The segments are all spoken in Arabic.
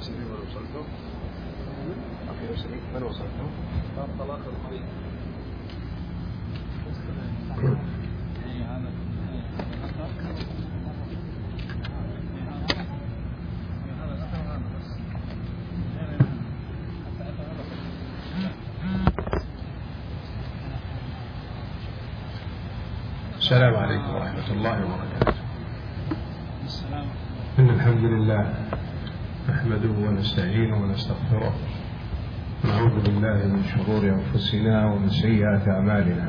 شريك من وصلته؟ أخي شريك من وصلته؟ طلاق المريض. السلام عليكم ورحمة الله وبركاته. إن الحمد لله نحمده ونستعينه ونستغفره ونعوذ بالله من شرور أنفسنا ومن سيئات أعمالنا.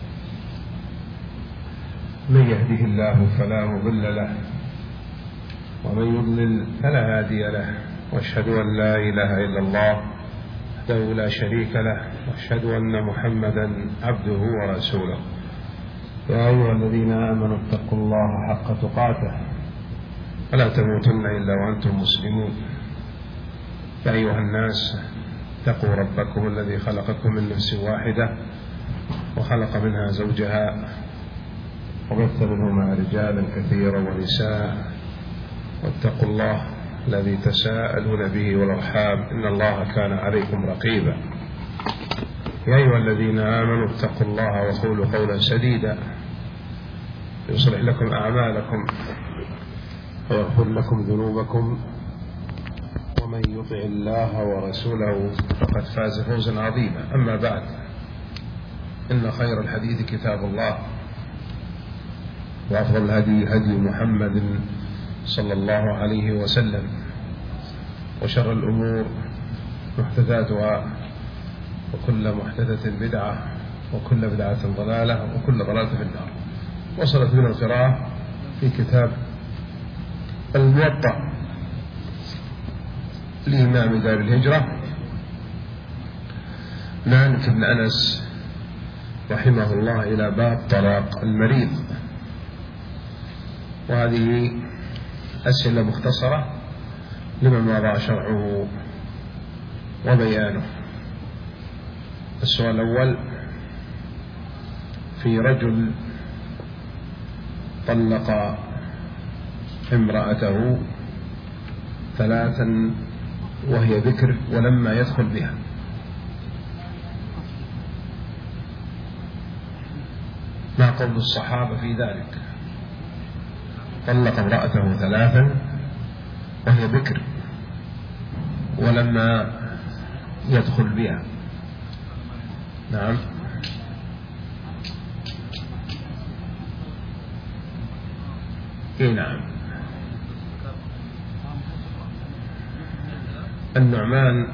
من يهده الله فلا مضل له ومن يضلل فلا هادي له، واشهد أن لا إله إلا الله وحده لا شريك له، واشهد أن محمدا عبده ورسوله. يا أيها الذين آمنوا اتقوا الله حق تقاته ولا تموتن إلا وأنتم مسلمون. يا أيها الناس اتقوا ربكم الذي خلقكم من نفس واحدة وخلق منها زوجها وبث منهما رجالا كثيرا ونساء، واتقوا الله الذي تساءلون به والأرحام إن الله كان عليكم رقيبا. يا أيها الذين آمنوا اتقوا الله وقولوا قولا سديدا يصلح لكم أعمالكم ويغفر لكم ذنوبكم، ومن يطع الله ورسوله فقد فاز فوزا عظيما. أما بعد، إن خير الحديث كتاب الله، وأفضل الهدي هدي محمد صلى الله عليه وسلم، وشر الأمور محدثاتها، وكل محدثة بدعة، وكل بدعة ضلالة، وكل ضلالة في النار. وصلت بنا القراءة في كتاب الموطأ لإمام دار الهجرة مالك بن أنس رحمه الله إلى باب طلاق المريض، وهذه أسئلة مختصرة لمن مضى شرعه وبيانه. السؤال الأول: في رجل طلق امرأته 3 وهي بكر ولما يدخل بها، ما قول الصحابة في ذلك؟ طلق امرأته 3 وهي بكر ولما يدخل بها. نعم. اي نعم. النعمان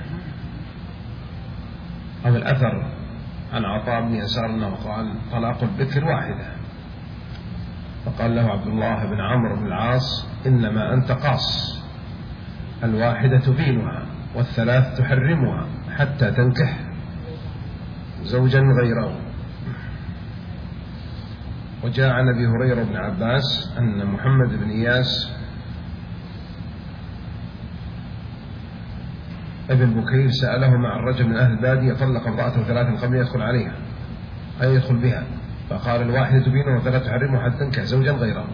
أو الأثر عن عطاء بن يسار أنه قال: طلاق البكر واحدة. فقال له عبد الله بن عمرو بن العاص: إنما أنت قاص، الواحدة تبينها والثلاث تحرمها حتى تنكح زوجا غيره. وجاء عن أبي هريرة بن عباس أن محمد بن إياس ابن بكير سأله مع الرجل من أهل البادية طلق امرأته 3 قبل يدخل عليها، أي يدخل بها، فقال: الواحدة تبينه والثلاث تحرمه حتى تنكح زوجا غيره.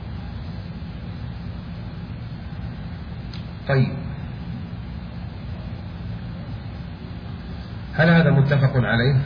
طيب، هل هذا متفق عليه؟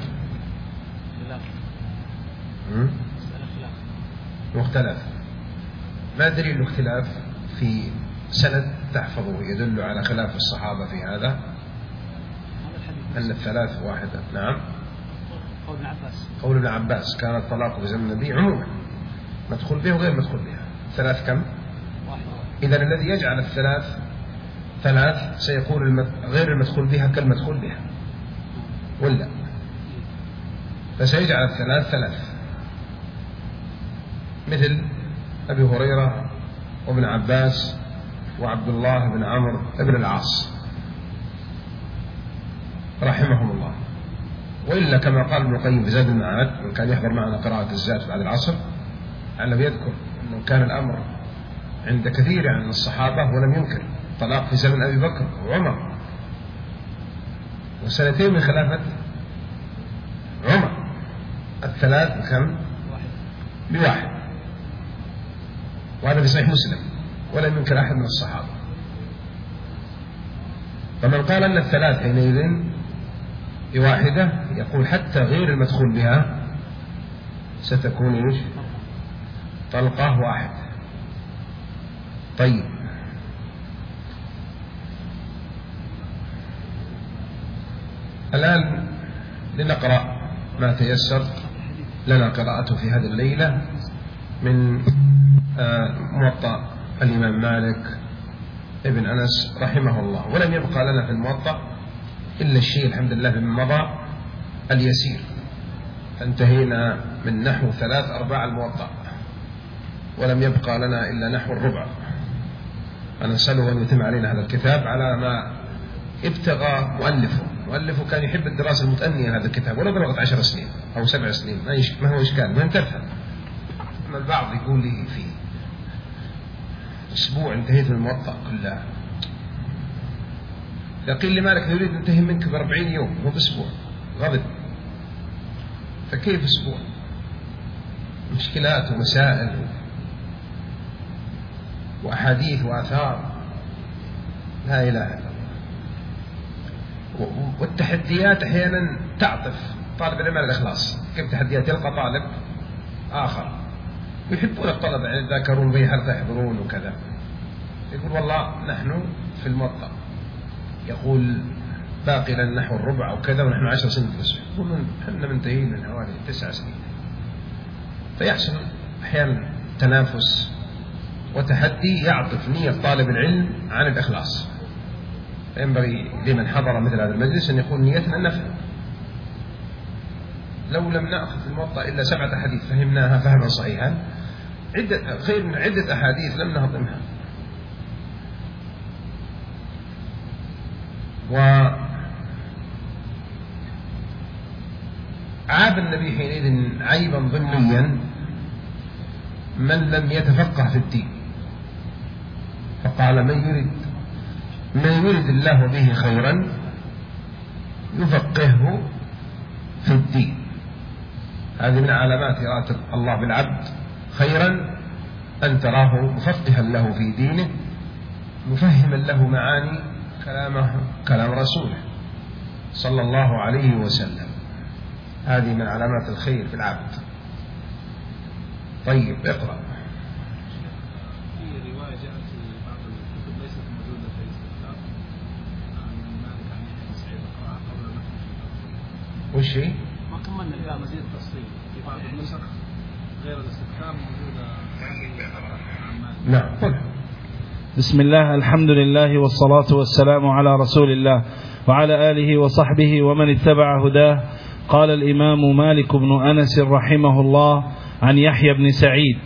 مختلف. ما دليل الاختلاف في سند تحفظه يدل على خلاف الصحابة في هذا؟ أن الثلاث واحدة. نعم. قول ابن عباس: كان الطلاق في زمن النبي عموما، مدخول به وغير مدخول بها. 3 كم؟ إذن الذي يجعل الثلاث 3 سيقول غير المدخول بها كالمدخول بها، ولا فسيجعل الثلاث 3 مثل أبي هريرة وابن عباس وعبد الله بن عمرو بن العاص رحمهم الله. وإلا كما قال ابن القيم في زاد المعاد، من كان يحضر معنا قراءة الزاد بعد العصر لعله يذكر أنه كان الأمر عند كثير من الصحابة ولم ينكر طلاق في زمن أبي بكر وعمر، و2 من خلافة عمر. الثلاث كم؟ ب1، وهذا في صحيح مسلم، ولم ينكر أحد من الصحابة. فمن قال أن الثلاث حينئذ واحدة يقول حتى غير المدخول بها ستكون إيش؟ طلقة واحدة. طيب، الآن لنقرأ ما تيسر لنا قراءته في هذه الليلة من موطأ الإمام مالك ابن أنس رحمه الله. ولم يبقى لنا في الموطأ إلا الشيء الحمد لله من مضى اليسير، فانتهينا من نحو 3/4 الموطأ، ولم يبقى لنا إلا نحو الربع. أنا أسأله أن يتم علينا هذا الكتاب على ما ابتغى مؤلفه كان يحب الدراسة المتأنية هذا الكتاب، ولو بلغت 10 سنين أو 7 سنين ما هو إشكال، ما تفهم. أما البعض يقول لي في أسبوع انتهيت من الموطأ كلها، لكن لي مالك نريد ننتهي منك ب40 يوم مو بأسبوع، غضب. فكيف أسبوع؟ مشكلات ومسائل وأحاديث وآثار لا إله إلا الله. والتحديات أحيانا تعطف طالب العلم على الإخلاص. كيف تحديات؟ يلقى طالب آخر يحبون الطلبة يعني يتذاكرون به حتى يحضرون وكذا، يقول والله نحن في الموطأ، يقول باقي لنا نحو الربع أو كذا ونحن 10 سنين درسوا، يقولون احنا منتهين من حوالي 9 سنين. فيحصل أحيانا تنافس وتحدي يعطف نية طالب العلم عن الإخلاص. فينبغي لمن حضر مثل هذا المجلس أن يكون نيتنا النفع. لو لم نأخذ في الموطأ إلا 7 أحاديث فهمناها فهما صحيحا، خير من عدة أحاديث لم نهضمها. وعاب النبي حينئذ عيبا ضمنيا من لم يتفقه في الدين، فقال من يرد الله به خيرا يفقهه في الدين. هذه من علامات إرادة الله بالعبد خيرا أن تراه مفقها له في دينه، مفهما له معاني كلام رسوله صلى الله عليه وسلم. هذه من علامات الخير في العبد. طيب اقرأ. في رواية جاءت في بعض الكتب ليست موجودة في الاستخدام عن مالك عن يحيى بن سعيد أقرأها قبل نحن. وش هي؟ ما كملنا إلى مزيد التفصيل في بعض النسخ غير الاستخدام موجودة عن مالك. نعم قل. بسم الله، الحمد لله والصلاة والسلام على رسول الله وعلى آله وصحبه ومن اتبع هداه. قال الإمام مالك بن أنس رحمه الله عن يحيى بن سعيد.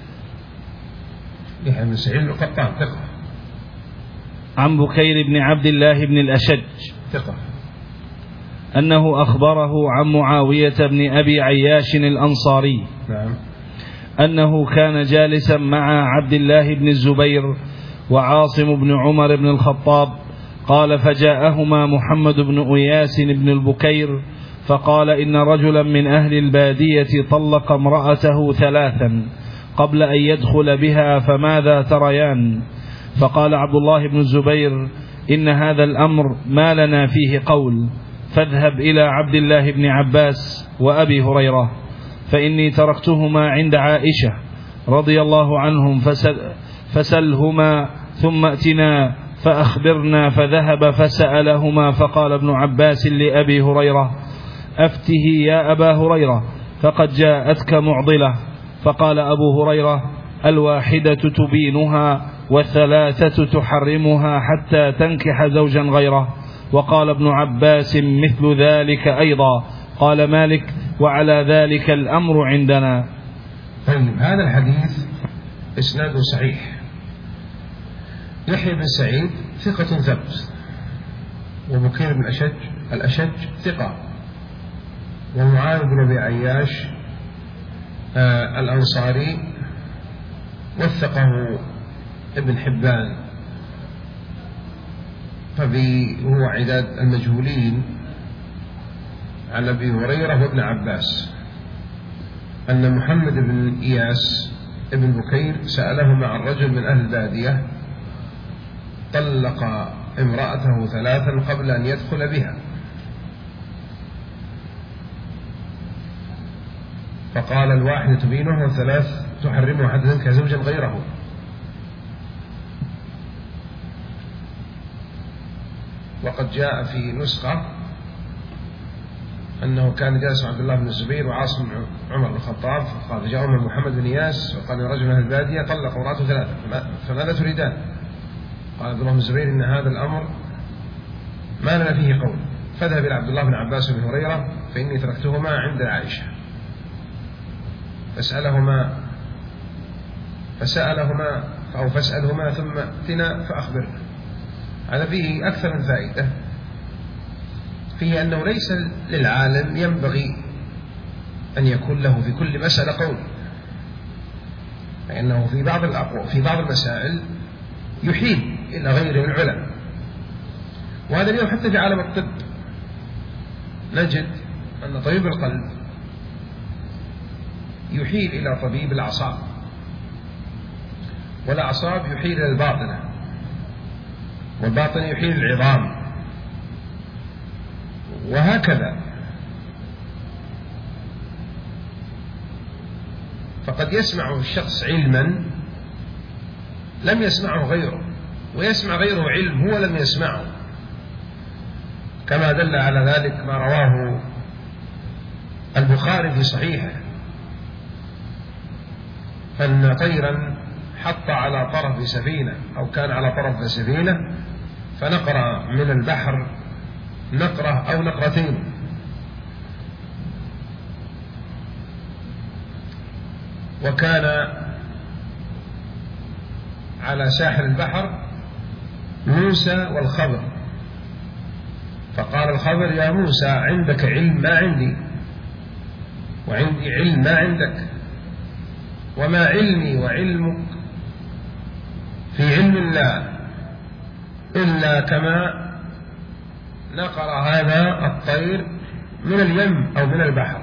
يحيى بن سعيد القطان ثقة. عن بكير بن عبد الله بن الأشج ثقة. أنه أخبره عن معاوية بن أبي عياش الأنصاري نعم. أنه كان جالسا مع عبد الله بن الزبير وعاصم بن عمر بن الخطاب. قال فجاءهما محمد بن أياس بن البكير فقال إن رجلا من أهل البادية طلق امرأته 3 قبل أن يدخل بها، فماذا تريان؟ فقال عبد الله بن الزبير إن هذا الأمر ما لنا فيه قول، فاذهب إلى عبد الله بن عباس وأبي هريرة فإني تركتهما عند عائشة رضي الله عنهم، فسلهما ثم ائتنا فأخبرنا. فذهب فسألهما، فقال ابن عباس لأبي هريرة أفته يا أبا هريرة فقد جاءتك معضلة. فقال أبو هريرة الواحدة تبينها والثلاثة تحرمها حتى تنكح زوجا غيره. وقال ابن عباس مثل ذلك أيضا. قال مالك وعلى ذلك الأمر عندنا. طيب هذا الحديث إسناده صحيح. يحيى بن سعيد ثقة ثبت، وبكير بن الأشج ثقة، ومعاذ بن أبي عياش الأنصاري وثقه ابن حبان، وهو عداد المجهولين، عن أبي هريرة وابن عباس أن محمد بن إياس ابن بكير سألهما عن رجل من أهل البادية طلق امرأته 3 قبل أن يدخل بها، فقال: الواحدة تبينه و3 تحرمه حتى تنكح زوجا غيره. وقد جاء في نسخة أنه كان جالس عبد الله بن الزبير وعاصم عمر بن الخطاب، فقال: جاء محمد بن إياس وقال: رجل من البادية طلق امرأته 3 فماذا تريدان؟ قال عبد الله بن الزبير: إن هذا الأمر ما لنا فيه قول، فاذهب إلى عبد الله بن عباس بن هريرة فإني تركتهما عند عائشة فاسألهما ثم ائتنا فأخبرنا. هذا فيه أكثر من فائدة، فيه أنه ليس للعالم ينبغي أن يكون له في كل مسألة قول، لأنه في بعض المسائل يحيل إلى غيره من العلماء. وهذا اليوم حتى في عالم الطب نجد أن طبيب القلب يحيل إلى طبيب الأعصاب، والأعصاب يحيل إلى الباطنة، والباطنة يحيل العظام، وهكذا. فقد يسمع الشخص علما لم يسمعه غيره، ويسمع غيره علم هو لم يسمعه، كما دل على ذلك ما رواه البخاري في صحيحه أن طيرا حط على طرف سفينة أو كان على طرف سفينة فنقر من البحر نقرة أو نقرتين، وكان على ساحل البحر موسى والخضر، فقال الخضر: يا موسى عندك علم ما عندي، وعندي علم ما عندك، وما علمي وعلمك في علم الله إلا كما نقر هذا الطير من اليم أو من البحر.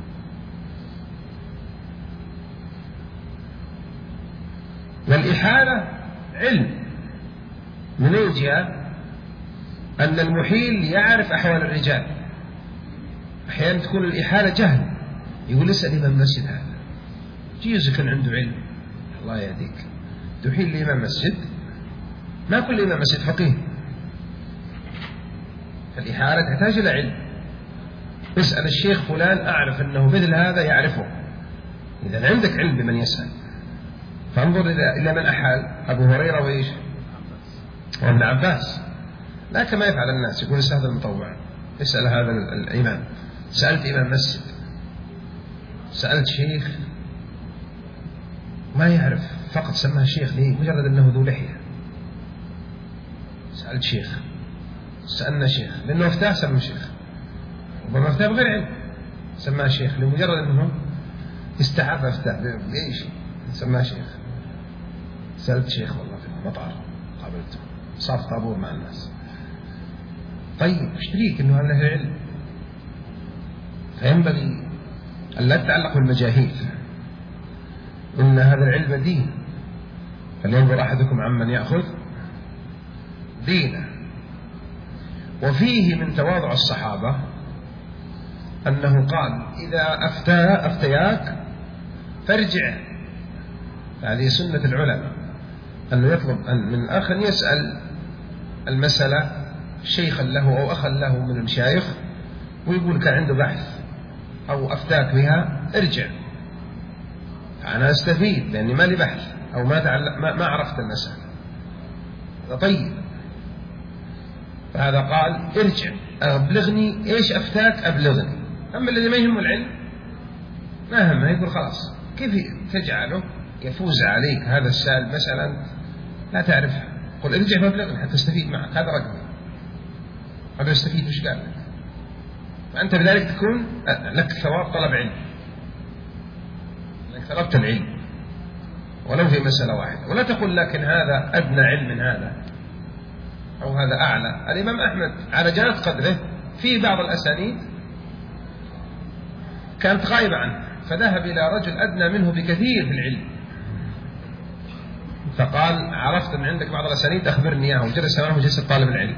والإحالة علم من الجهة أن المحيل يعرف أحوال الرجال، أحيانا تكون الإحالة جهل، يقول: اسأل إمام مسجد هذا جيز كان عنده علم، الله يهديك تحيل لإمام مسجد، ما كل إمام مسجد فقيه، فالإحالة تحتاج إلى علم. اسأل الشيخ فلان أعرف أنه مثل هذا يعرفه، إذا عندك علم بمن يسأل. فانظر إلى من أحال، أبو هريرة وإيش وابن عباس، لا كما يفعل الناس، يقول: اسأل هذا المطوع، اسأل هذا الإمام. سألت إمام مسجد، سألت شيخ ما يعرف، فقط سماه شيخ ليه؟ مجرد أنه ذو لحية. سألت شيخ، سألنا شيخ لأنه افتاه سمى شيخ، ربما افتاه بغير علم سماه شيخ لمجرد أنه استحب افتاه بأي شيء سماه شيخ. سألت شيخ والله في المطار قابلته صاف طابور مع الناس، طيب اشتريك أنه هذا علم، فينبغي أن لا تتعلق بالمجاهيل، إن هذا العلم دين، فلينظر أحدكم عمن يأخذ دينه. وفيه من تواضع الصحابة أنه قال: إذا أفتياك فارجع. هذه سنة العلماء، أنه يطلب من أخ يسأل المسألة شيخا له أو أخا له من المشايخ، ويقول كان عنده بحث أو أفتاك بها ارجع، فأنا أستفيد لأني ما لي بحث أو ما عرفت المسألة. طيب، فهذا قال: ارجع أبلغني إيش أفتاك أبلغني. أما الذي ما يهم العلم ما همه، يقول خلاص كيف تجعله يفوز عليك هذا السائل مسألة لا تعرفها، قل ارجع فابلغني حتى استفيد معك، هذا رقمي، هذا يستفيد مش قال لك، فأنت بذلك تكون لك ثواب طلب علم، لك طلبت العلم ولو في مسألة واحدة. ولا تقول لكن هذا أدنى علم من هذا أو هذا أعلى. الإمام أحمد على جلالة قدره في بعض الأسانيد كانت غائبة عنه، فذهب إلى رجل أدنى منه بكثير في العلم، فقال عرفت أن عندك بعض الأسانيد أخبرني إياه، وجلس معه جلسة طالب العلم.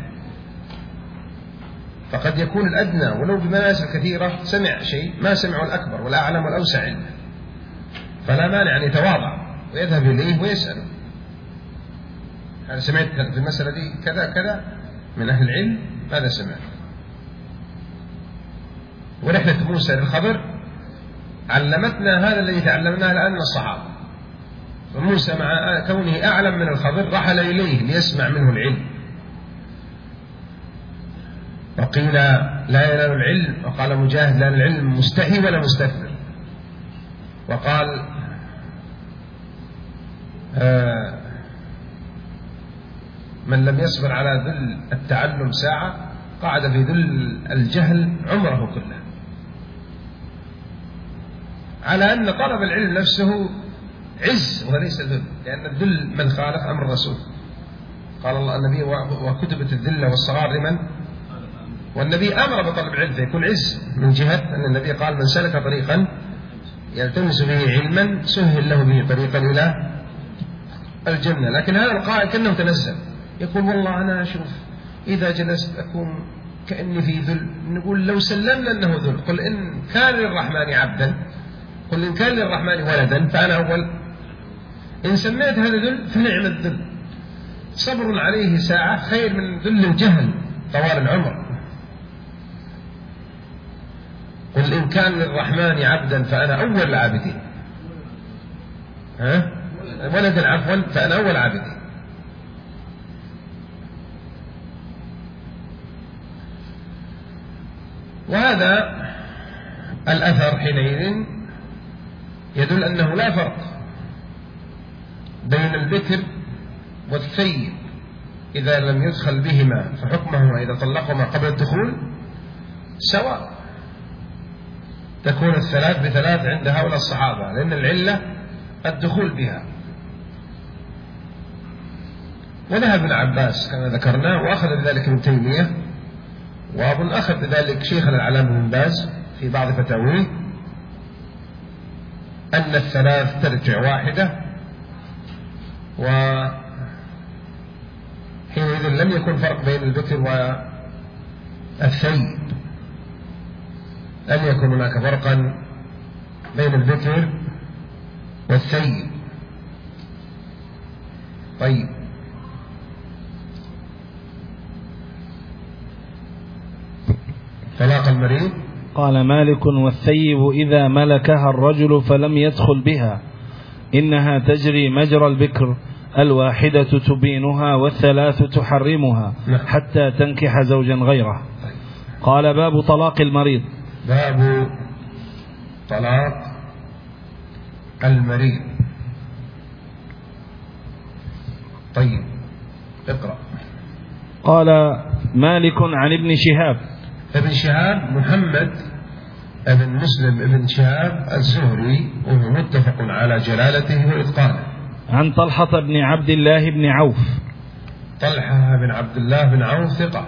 فقد يكون الأدنى ولو بمنازل كثيرة سمع شيء ما سمعه الأكبر والأعلم والأوسع علمه، فلا مانع أن يتواضع ويذهب إليه ويسأله: أنا سمعت في المسألة دي كذا كذا من أهل العلم، ماذا سمعت؟ ورحلة موسى للخضر علمتنا هذا الذي تعلمناه الآن من الصحابة. وموسى مع كونه أعلم من الخضر رحل إليه ليسمع منه العلم. وقيل لا ينال العلم، وقال مجاهد: لا العلم مستحي ولا مستكبر. وقال من لم يصبر على ذل التعلم ساعة قعد في ذل الجهل عمره كله. على أن طلب العلم نفسه عز وليس ذل، لأن الذل من خالف أمر الرسول. قال الله النبي: وكتبت الذلة والصغار لمن؟ والنبي أمر بطلب العلم فيكون عز، من جهة أن النبي قال: من سلك طريقا يلتمس به علما سهل له به طريقا إلى الجنة. لكن هذا القائل كأنه تنزل، يقول: والله أنا أشوف إذا جلست أكون كأني في ذل. نقول: لو سلمنا أنه ذل، قل إن كان للرحمن عبدا، قل إن كان للرحمن ولدا فأنا أول. إن سميت هذا ذل فنعم الذل. صبر عليه ساعة خير من ذل الجهل طوال العمر. قل إن كان للرحمن عبدا فأنا أول العابدين، ولدا عفوا فأنا أول العابدين. وهذا الأثر حينئذ يدل أنه لا فرق بين البكر والثيب إذا لم يدخل بهما، فحكمهما إذا طلقهما قبل الدخول سواء. تكون الثلاث بثلاث عند هؤلاء الصحابة، لأن العلة الدخول بها. وذهب ابن عباس كما ذكرنا، وأخذ بذلك ابن تيمية، وأظن أخذ بذلك شيخنا العلامة بن باز في بعض فتاويه، أن الثلاث ترجع واحدة، وحينئذ لم يكن فرق بين البكر والثيب، لم يكن هناك فرقا بين البكر والثيب. طيب، طلاق المريض. قال مالك: والثيب إذا ملكها الرجل فلم يدخل بها إنها تجري مجرى البكر، الواحدة تبينها والثلاث تحرمها حتى تنكح زوجا غيره. قال: باب طلاق المريض. باب طلاق المريض. طيب، اقرأ. قال مالك عن ابن شهاب. ابن شهاب محمد ابن مسلم ابن شهاب الزهري، وهو متفق على جلالته وإتقانه. عن طلحة بن عبد الله بن عوف. طلحة بن عبد الله بن عوف ثقة.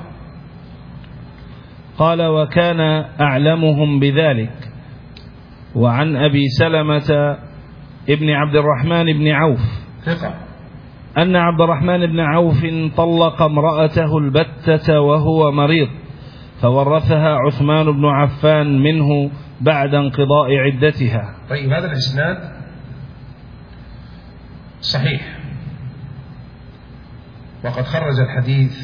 قال: وكان أعلمهم بذلك. وعن أبي سلمة ابن عبد الرحمن بن عوف ثقة أن عبد الرحمن بن عوف طلق امرأته البتة وهو مريض، فورثها عثمان بن عفان منه بعد انقضاء عدتها. طيب، هذا الإسناد صحيح، وقد خرج الحديث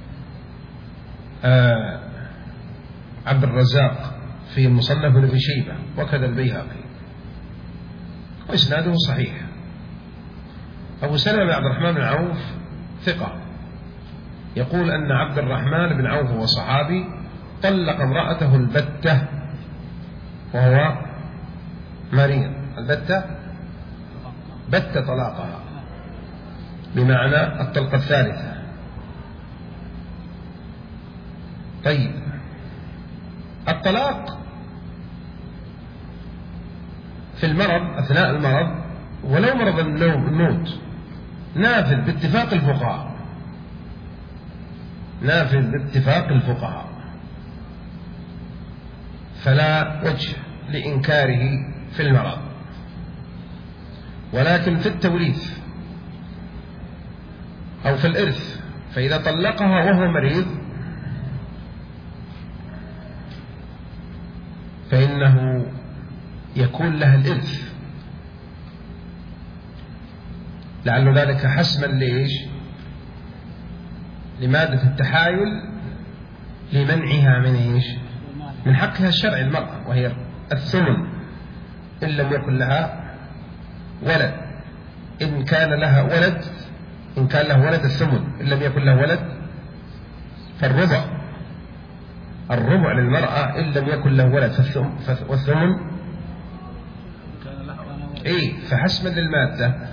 عبد الرزاق في المصنف ابن شيبة، وكذا البيهقي، وإسناده صحيح. أبو سلمة بن عبد الرحمن بن عوف ثقة، يقول أن عبد الرحمن بن عوف هو صحابي، طلق امرأته البتة وهو مريض. البتة بت طلاقها بمعنى الطلقة الثالثة. طيب، الطلاق في المرض أثناء المرض ولو مرض الموت نافذ باتفاق الفقهاء، نافذ باتفاق الفقهاء، فلا وجه لإنكاره في المرض. ولكن في التوريث أو في الإرث، فإذا طلقها وهو مريض فإنه يكون لها الإرث، لعل ذلك حسما لإيش؟ لمادة التحايل لمنعها من إيش؟ من حقها الشرعي المرأة، وهي الثمن إن لم يكن لها ولد. إن كان له ولد الثمن، إن لم يكن له ولد فالربع. الربع للمرأة إن لم يكن له ولد، والثمن فحسما للمادة،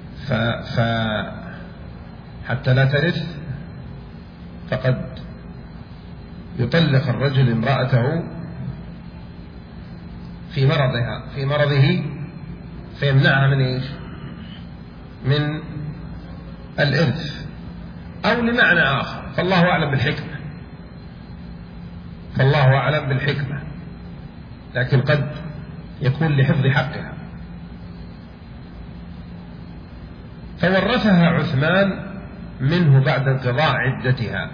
حتى لا ترث فقد يطلق الرجل امرأته في مرضه فيمنعها من إيش؟ من الإرث، أو لمعنى آخر، فالله أعلم بالحكمة، لكن قد يكون لحفظ حقها. فورثها عثمان منه بعد انقضاء عدتها،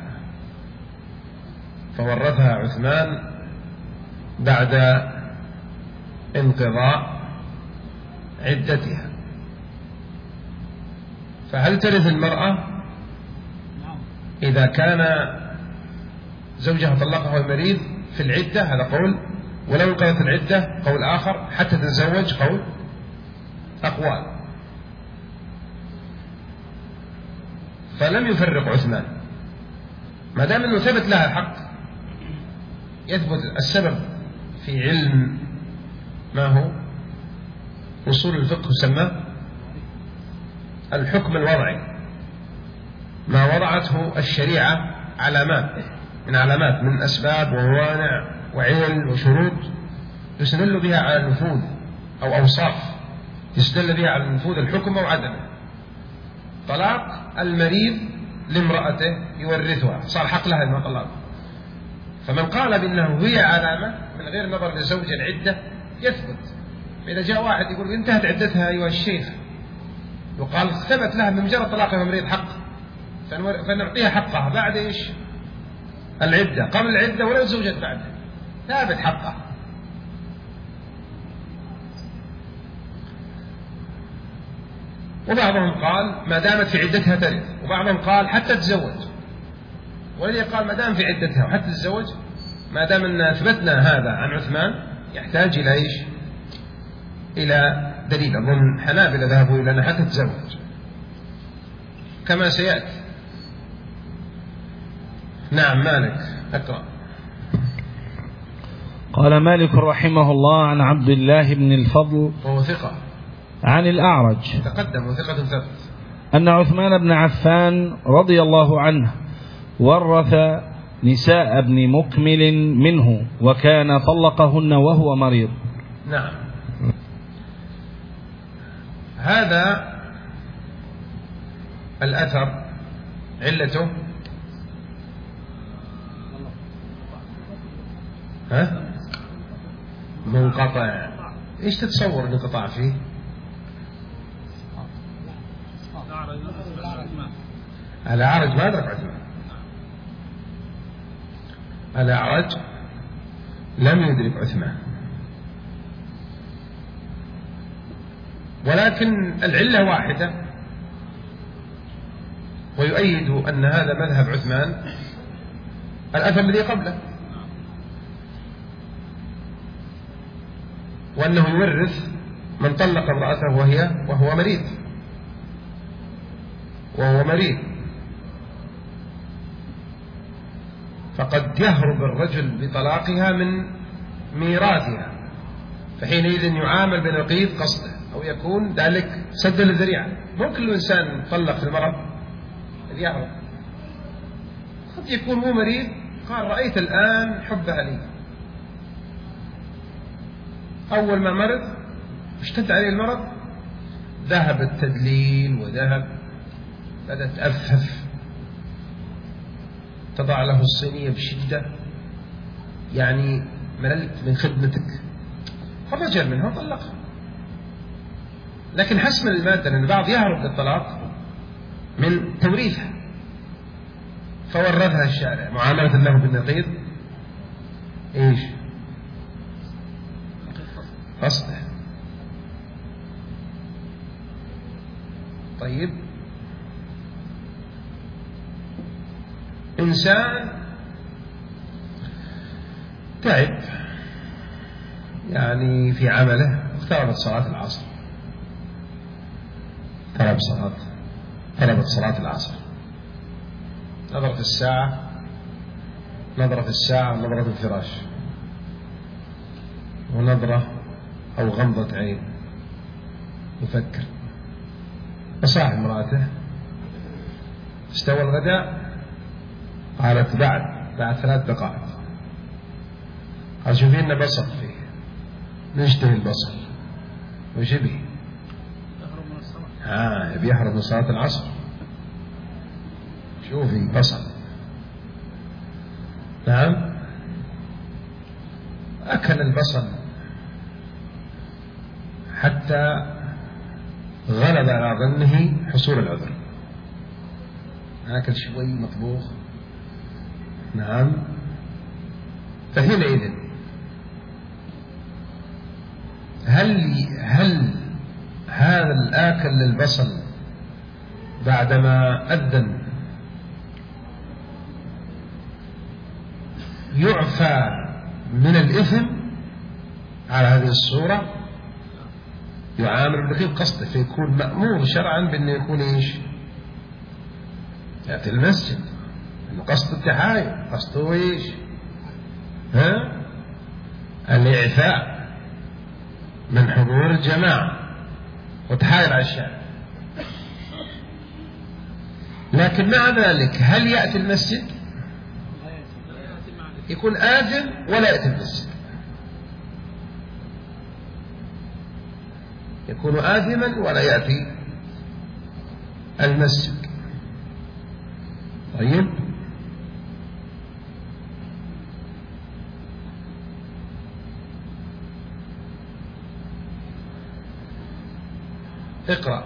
فهل ترث المرأة إذا كان زوجها طلقها وهو مريض في العدة؟ هذا قول. ولو انقضت العدة قول آخر، حتى تتزوج قول. أقوال. فلم يفرق عثمان، ما دام أنه ثبت لها الحق، يثبت السبب في علم ما هو أصول الفقه يسمى الحكم الوضعي، ما وضعته الشريعة علامات من أسباب وموانع وعلل وشروط يستدل بها على النفوذ، أو أوصاف يستدل بها على نفوذ الحكم أو عدمه. طلاق المريض لامرأته يورثها، صار حق لها ما طلق. فمن قال بأنه هي علامة من غير نظر لزوج العدة يثبت. فإذا جاء واحد يقول انتهت عدتها أيها الشيخ، وقال ثبت لها من مجرد طلاقها المريض حق، فنعطيها حقها بعد إيش؟ العدة، قبل العدة ولا زوجت بعد، ثابت حقها. وبعضهم قال ما دامت في عدتها ترث، وبعضهم قال حتى تتزوج، والذي قال ما دام في عدتها وحتى تتزوج، ما دام أن أثبتنا هذا عن عثمان يحتاج إلى إيش؟ إلى دليل. أظن حنابلة ذهبوا إلى أنها حتى تتزوج كما سيأتي. نعم مالك اقرأ. قال مالك رحمه الله عن عبد الله بن الفضل وهو ثقة عن الأعرج تقدم وثقة ثبت أن عثمان بن عفان رضي الله عنه ورث نساء ابن مكمل منه، وكان طلقهن وهو مريض. نعم. هذا الأثر علته منقطع. ايش تتصور الانقطاع فيه؟ الأعرج ما أدرك عثمان، الأعرج لم يدرك عثمان، ولكن العلة واحدة، ويؤيد أن هذا مذهب عثمان الأثر الذي قبله، وأنه يورث من طلق امرأته وهو مريض، فقد يهرب الرجل بطلاقها من ميراثها، فحينئذ يعامل بنقيض قصده، أو يكون ذلك سد للذريعة. مو كل إنسان طلق في المرض يهرب، قد يكون هو مريض قال رأيت الآن حبها لي، أول ما مرض اشتد عليه المرض ذهب التدليل بدأت تأفهف، تضع له الصينية بشدة، يعني مللت من خدمتك، فرجل منها وطلقها. لكن حسما المادة، لأن البعض يهرب بالطلاق من توريثها، فورثها الشارع معاملة له بالنقيض إيش؟ قصده. طيب، إنسان تعب يعني في عمله، اقتربت صلاة العصر، طلبت صلاة العصر، نظر في الساعة، نظرة في الفراش، ونظرة أو غمضة عين، يفكر، فصاح امرأته: استوى الغداء؟ قالت: بعد 3 دقائق. قال: شوفي لنا بصل فيه، نشتهي البصل. وش يبي؟ يبي يحرم من صلاة العصر. شوفي بصل. نعم، أكل البصل حتى غلب على ظنه حصول العذر، أكل شوي مطبوخ. نعم، فحينئذ هل هذا الآكل للبصل بعدما أذن يعفى من الإثم على هذه الصورة؟ يعامل بغير قصده، فيكون مأمور شرعا بأنه يكون إيش؟ يأتي المسجد، قصد التحايل، قصده إيش؟ الإعفاء من حضور الجماعة وتحايل على الشارع. لكن مع ذلك هل يأتي المسجد؟ يكون آثم ولا يأتي المسجد، يكون آثما ولا يأتي المسجد. طيب، اقرأ.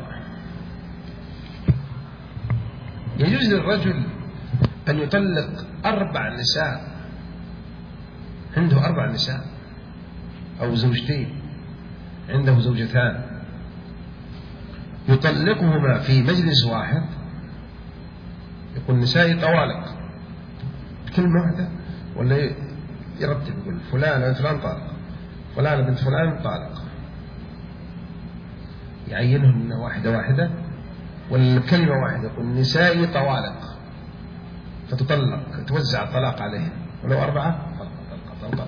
يجوز للرجل أن يطلق 4 نساء، عنده 4 نساء، أو زوجتين، عنده زوجتان، يطلقهما في مجلس واحد، يقول نسائي طوالق كلمة واحدة، ولا يرتب يقول فلان بنت فلان طالق، فلان بنت فلان طالق، يعينهم واحدة، ولا كلمة واحدة يقول نسائي طوالق، فتطلق، توزع الطلاق عليهم، ولو 4 طلقة.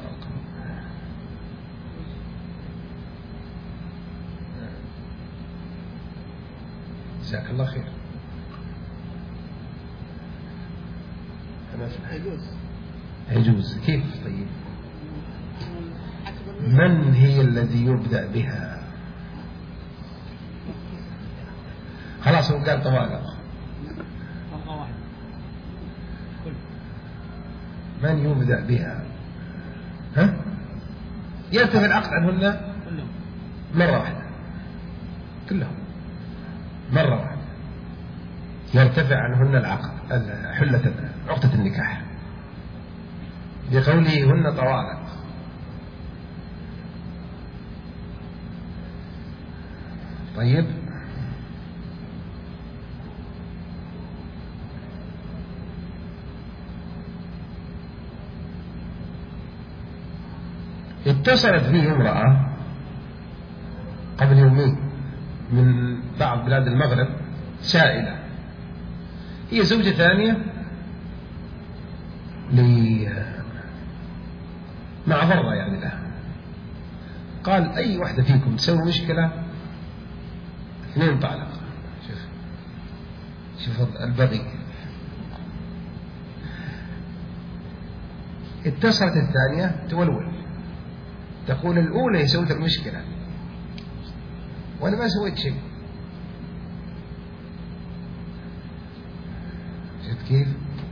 جزاك الله خير. يجوز كيف؟ طيب، من هي الذي يبدأ بها؟ خلاص هو قال طوالق، من يبدأ بها؟ يرتفع العقد عنهن مرة واحدة، كلهم مرة واحدة يرتفع عنهن العقد، عقدة النكاح، بقوله هن طوالق. طيب، اتصلت به امرأة قبل يومين من بعض بلاد المغرب سائلة، هي زوجة ثانية مع ضرة يعني لها، قال أي واحدة فيكم تسوي مشكلة 2 طالق. شوف البغي. اتصلت الثانية تولول، تقول الأولى سوت المشكلة وأنا ما سويت شيء. شفت كيف؟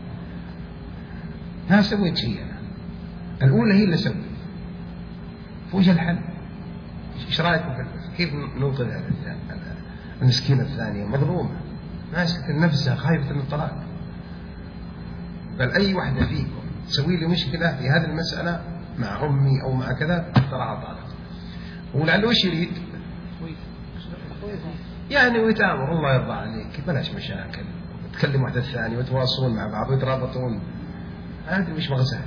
ما سويت شيء أنا، الأولى هي اللي سوت. فوش الحل؟ إيش رأيكم كيف ننقذ المسكينة الثانية مظلومة؟ ماسكة نفسها خايفة من الطلاق، بل أي واحدة فيكم تسوي لي مشكلة في هذه المسألة مع أمي أو مع كذا ترى طالق، ولعله وش يريد يعني ويتامر الله يرضى عليك بلاش مشاكل، تكلم واحدة الثانية وتواصلون مع بعض ويترابطون، هذه مش مغزاة.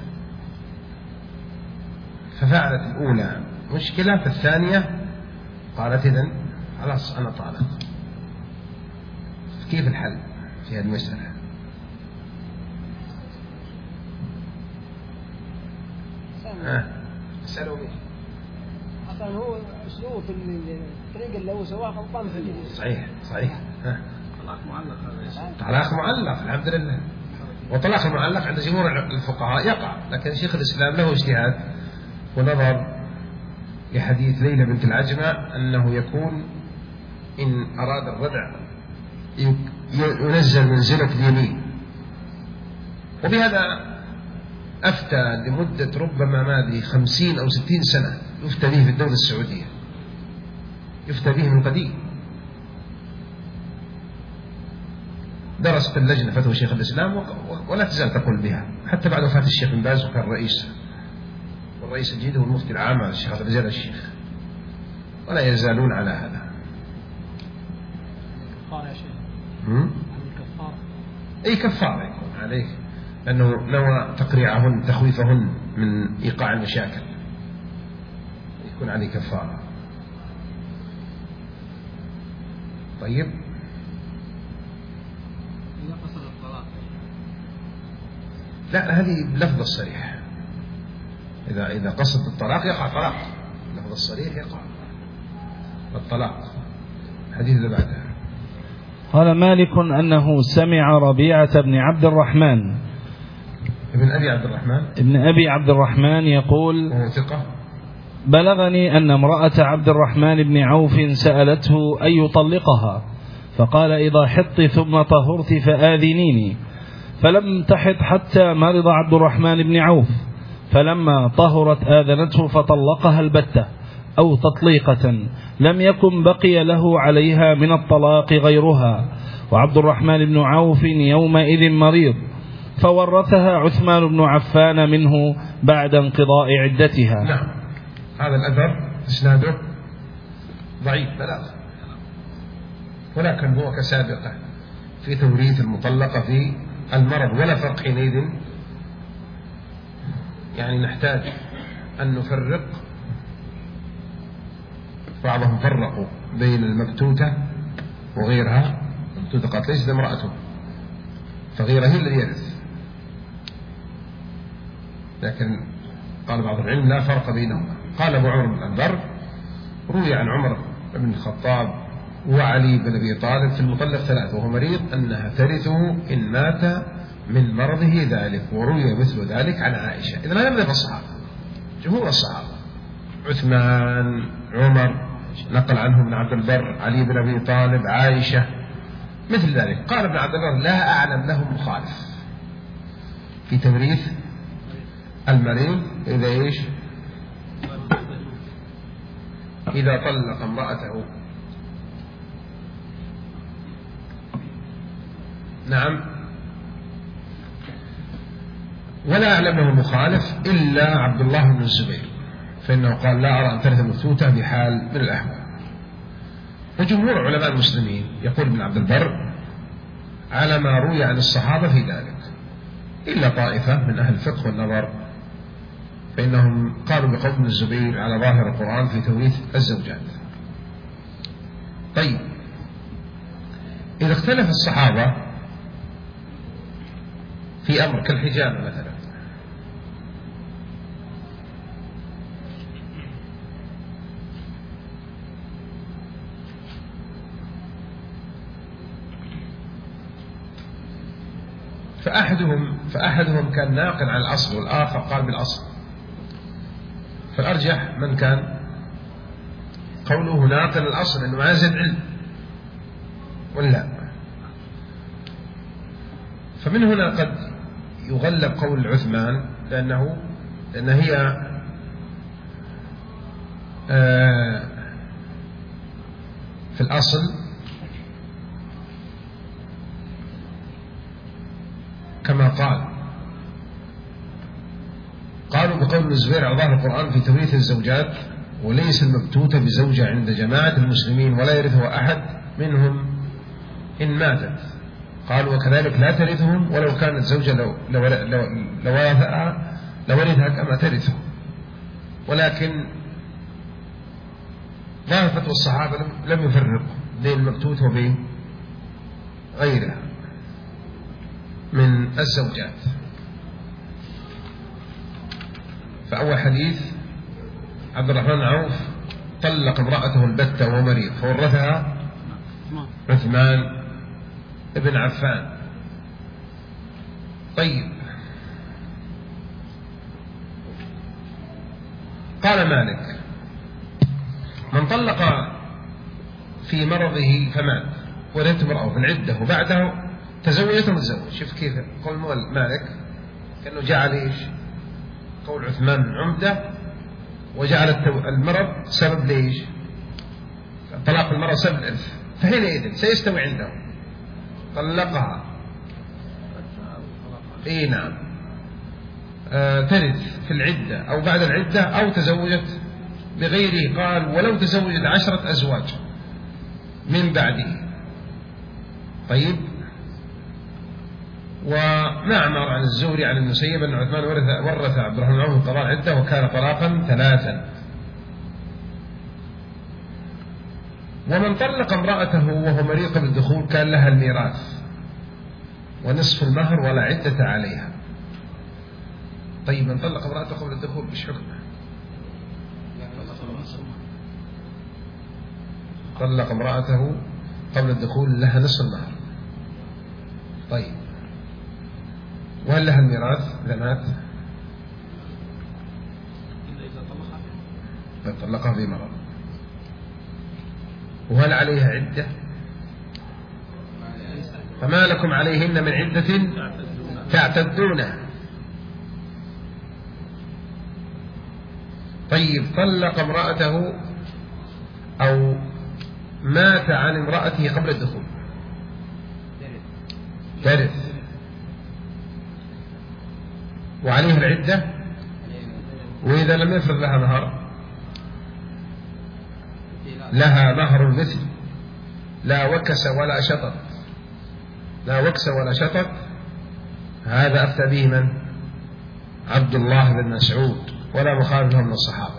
ففعلت الأولى مشكلة، فالثانية قالت إذن خلاص أنا طالق. كيف الحل في هذه المسألة؟ سألوا منه أصلا هو أسلوب في الطريقة اللي هو سواها غلطان فيه. صحيح صحيح. طلاق معلق هذا. طلاق معلق الحمد لله. وطلاق المعلق عند جمهور الفقهاء يقع، لكن شيخ الإسلام له اجتهاد ونظر لحديث ليلى بنت العجمة أنه يكون إن أراد الردع ينزل منزلة اليمين، وبهذا أفتى لمدة ربما ما أدري 50 أو 60 سنة يفتى به في الدولة السعودية، يفتى به من قديم. درس في اللجنة فتوى شيخ الإسلام ولا تزال تقول بها حتى بعد وفاة الشيخ بن باز، وكان والرئيس الجديد هو المفتي العام الشيخ عبد الرزاق الشيخ، ولا يزالون على هذا. كفارة يا شيخ. الكفارة أي كفارة يكون عليه، لأنه نوى تقريعهن تخويفهن من إيقاع المشاكل، يكون عليه كفارة. طيب إذا قصد الطلاق لا، هذه بلفظ الصريح، إذا قصد الطلاق يقع طلاق، لفظ الصريح يقع الطلاق. الحديث اللي بعده قال مالك أنه سمع ربيعة بن عبد الرحمن ابن أبي عبد الرحمن يقول وهو ثقة: بلغني أن امرأة عبد الرحمن بن عوف سألته أن يطلقها، فقال إذا حطت ثم طهرت فآذنيني، فلم تحط حتى مرض عبد الرحمن بن عوف، فلما طهرت آذنته فطلقها البتة أو تطليقة، لم يكن بقي له عليها من الطلاق غيرها، وعبد الرحمن بن عوف يومئذ مريض، فورثها عثمان بن عفان منه بعد انقضاء عدتها. نعم، هذا الأثر إسناده ضعيف بلاغ، ولكن هو كسابقة في توريث المطلقة في المرض، ولا فرق حينئذ. يعني نحتاج أن نفرق، بعضهم فرقوا بين المبتوتة وغيرها. المبتوتة قالت ليست امرأته، فغيرها هي الذي يرث، لكن قال بعض العلم لا فرق بينهما. قال أبو عمر بن الأنبر: روي عن عمر بن الخطاب وعلي بن أبي طالب في المطلق 3 وهو مريض أنها ترثه إن مات من مرضه ذلك، وروي مثل ذلك عن عائشة. إذن هذا مذهب الصحابة، جمهور الصحابة، عثمان، عمر، نقل عنه ابن عبد البر، علي بن أبي طالب، عائشة، مثل ذلك. قال ابن عبد البر: لا أعلم له مخالف في توريث المريض إذا إيش؟ إذا طلق امرأته. نعم، ولا أعلم له مخالف إلا عبد الله بن الزبير، فإنه قال: لا أرى أن ترث المبتوتة بحال من الأحوال. وجمهور علماء المسلمين، يقول ابن عبد البر، على ما روي عن الصحابة في ذلك، إلا طائفة من أهل الفقه والنظر، فإنهم قالوا بقول ابن الزبير على ظاهر القرآن في توريث الزوجات. طيب، إذا اختلف الصحابة في أمر كالحجامة مثلا، فأحدهم كان ناقل عن الأصل والآخر قال بالأصل، فالأرجح من كان قوله ناقل الأصل أنه ما يزيد علم ولا. فمن هنا قد يغلب قول عثمان، لأن هي في الأصل كما قالوا بقول ابن الزبير على ظاهر القرآن في توريث الزوجات: وليس المبتوت بزوجة عند جماعة المسلمين ولا يرثها أحد منهم إن ماتت. قالوا وكذلك لا ترثهم ولو كانت زوجة لورثها كما ترثه. ولكن ظاهر فتوى الصحابة لم يفرقوا بين المبتوت وبين غيرها من الزوجات. فأول حديث عبد الرحمن بن عوف طلق امرأته البتة وهو مريض فورثها عثمان بن عفان. طيب، قال مالك: من طلق في مرضه فمات ورثت امرأة في العدة وبعده تزوجت ومتزوج. شوف كيف قول مالك، كأنه جعل إيش؟ قول عثمان عمدة، وجعل المرض سبب ليش؟ طلاق المرأة سبب الإرث. فحينئذ سيستوي عنده طلقها نعم ترث في العدة أو بعد العدة أو تزوجت بغيره. قال: ولو تزوجت 10 أزواج من بعده. طيب، ومعمر عن الزهري عن المسيب أن عثمان ورث عبد الرحمن بن عوف قضاء العدة وكان طلاقا 3. ومن طلق امرأته وهو مريض بالدخول كان لها الميراث ونصف المهر ولا عدة عليها. طيب، من طلق امرأته قبل الدخول ايش حكمه؟ طلق امرأته قبل الدخول لها نصف المهر. طيب، وهل لها الميراث إذا مات؟ طلقها في مرض. وهل عليها عدة؟ فما لكم عليهن من عدة تعتدونها. طيب، طلق امرأته أو مات عن امرأته قبل الدخول ترث وعليه العدة، وإذا لم يفرض لها مهر لها مهر المثل لا وكس ولا شطط. لا وكس ولا شطط. هذا أفتى به من؟ عبد الله بن مسعود، ولا مخالف له من الصحابة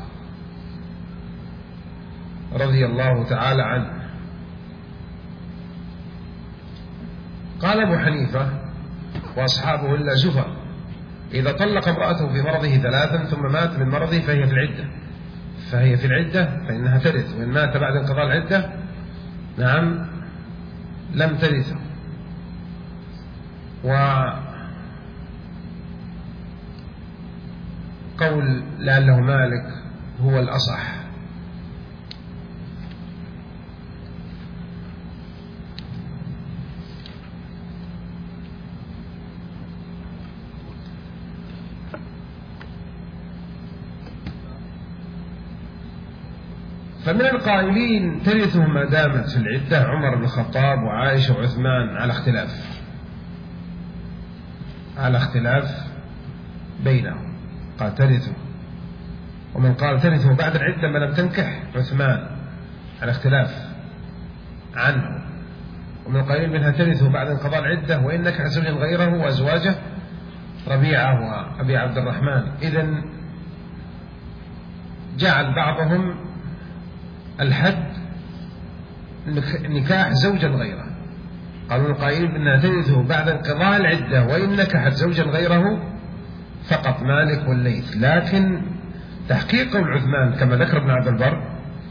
رضي الله تعالى عنه. قال أبو حنيفة وأصحابه إلا زفر: إذا طلق امرأته في مرضه 3 ثم مات من مرضه فهي في العدة فإنها ترث، وإن مات بعد انقضاء العدة نعم لم ترثه. وقول لعله مالك هو الأصح. فمن القائلين ترثه ما دامت في العدة عمر بن الخطاب وعائشة وعثمان على اختلاف بينهم، قال ترثه. ومن قال ترثه بعد العدة ما لم تنكح عثمان على اختلاف عنه. ومن القائلين منها ترثه بعد انقضاء العدة وإن نكح زوجا غيره وأزواجه ربيعة وأبي عبد الرحمن. إذن جعل بعضهم الحد نكاح زوجا غيره. قالوا القائلين بأنها ترثه بعد انقضاء العدة وإن نكحت زوجا غيره فقط مالك والليث. لكن تحقيق عثمان كما ذكر ابن عبد البر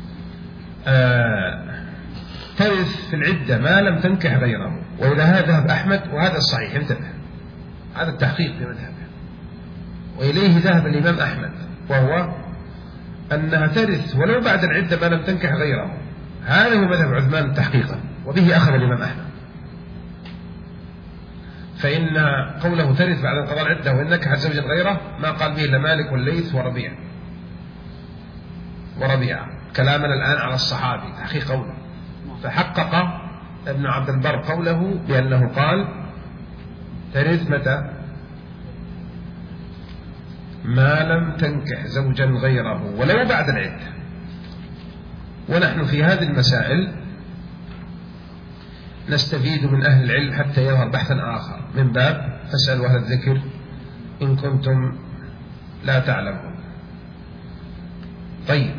ترث في العدة ما لم تنكح غيره، وإلى هذا ذهب أحمد وهذا الصحيح. انتبه، هذا التحقيق في مذهبه، وإليه ذهب الإمام أحمد، وهو أنها ترث ولو بعد العدة ما لم تنكح غيره. هذا هو مذهب عثمان تحقيقا، وبه أخذ الإمام أحمد. فإن قوله ترث بعد انقضاء العدة وإن نكحت زوجا غيره ما قال به إلا مالك والليث وربيعة. كلامنا الآن على الصحابي تحقيق قوله. فحقق ابن عبد البر قوله بأنه قال ترث متى؟ ما لم تنكح زوجا غيره ولو بعد العدة. ونحن في هذه المسائل نستفيد من أهل العلم حتى يظهر بحثا آخر من باب فاسألوا أهل الذكر إن كنتم لا تعلمون. طيب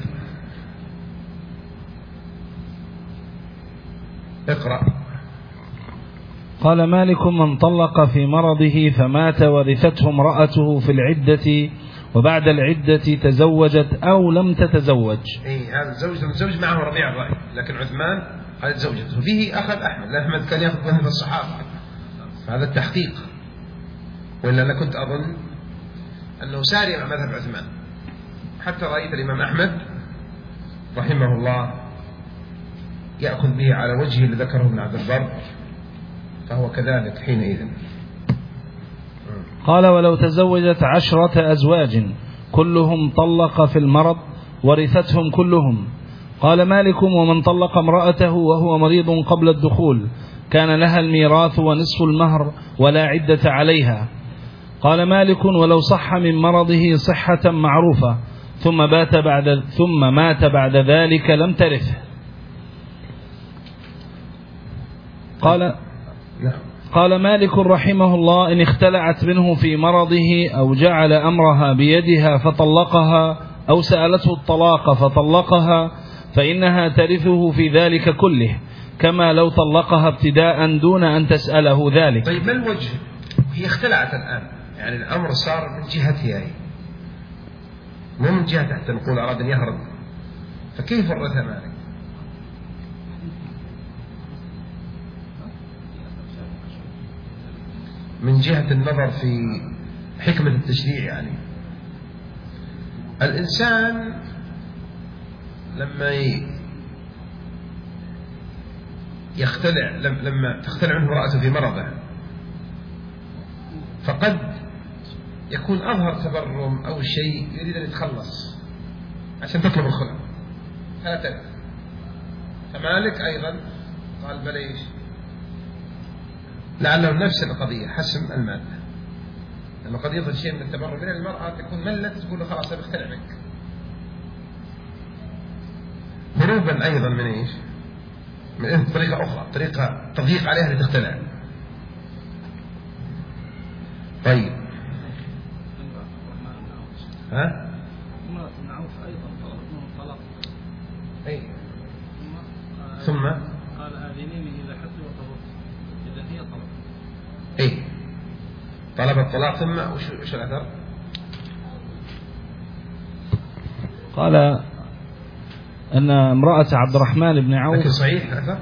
اقرأ. قال مالك: من طلق في مرضه فمات ورثته امرأته في العدة وبعد العدة تزوجت أو لم تتزوج. هذا الزوج معه ربيع الرأي، لكن عثمان قال تزوجت، وفيه أخذ أحمد، لأن أحمد كان يأخذ من الصحابة، هذا التحقيق. وإلا أنا كنت أظن أنه ساري مع مذهب عثمان، حتى رأيت الإمام أحمد رحمه الله يأخذ به على وجهه اللي ذكره ابن عبد البر، فهو كذلك حينئذ. قال: ولو تزوجت 10 أزواج كلهم طلق في المرض ورثتهم كلهم. قال مالك: ومن طلق امرأته وهو مريض قبل الدخول كان لها الميراث ونصف المهر ولا عدة عليها. قال مالك: ولو صح من مرضه صحة معروفة ثم مات بعد ذلك لم ترثه. قال مالك رحمه الله: إن اختلعت منه في مرضه أو جعل أمرها بيدها فطلقها أو سألته الطلاق فطلقها فإنها ترثه في ذلك كله، كما لو طلقها ابتداء دون أن تسأله ذلك. طيب ما الوجه؟ هي اختلعت الآن، يعني الأمر صار من جهتها هي، مو من جهة حتى نقول أراد أن يهرب، فكيف ورثها مالك؟ من جهة النظر في حكمة التشريع. يعني الإنسان لما لما تختلع منه امرأته في مرضه فقد يكون أظهر تبرم أو شيء يريد أن يتخلص عشان تطلب الخلع، فلا ترث. فمالك أيضا قال بليش، لعله نفس القضية حسم المادة، لما قد يظهر شيء من التبرم من المرأة تكون ملت تقول له خلاص أنا بختلع منك، هروبا أيضا من إيش؟ من طريقة أخرى، طريقة تضييق عليها لتختلع. طيب ها؟ ثم قال آذنيني إذا حتى وطلبت، إذا هي طلب طلب الطلاق ثم وش الأثر؟ قال أن امرأة عبد الرحمن بن عوف. لكن صحيح الأثر؟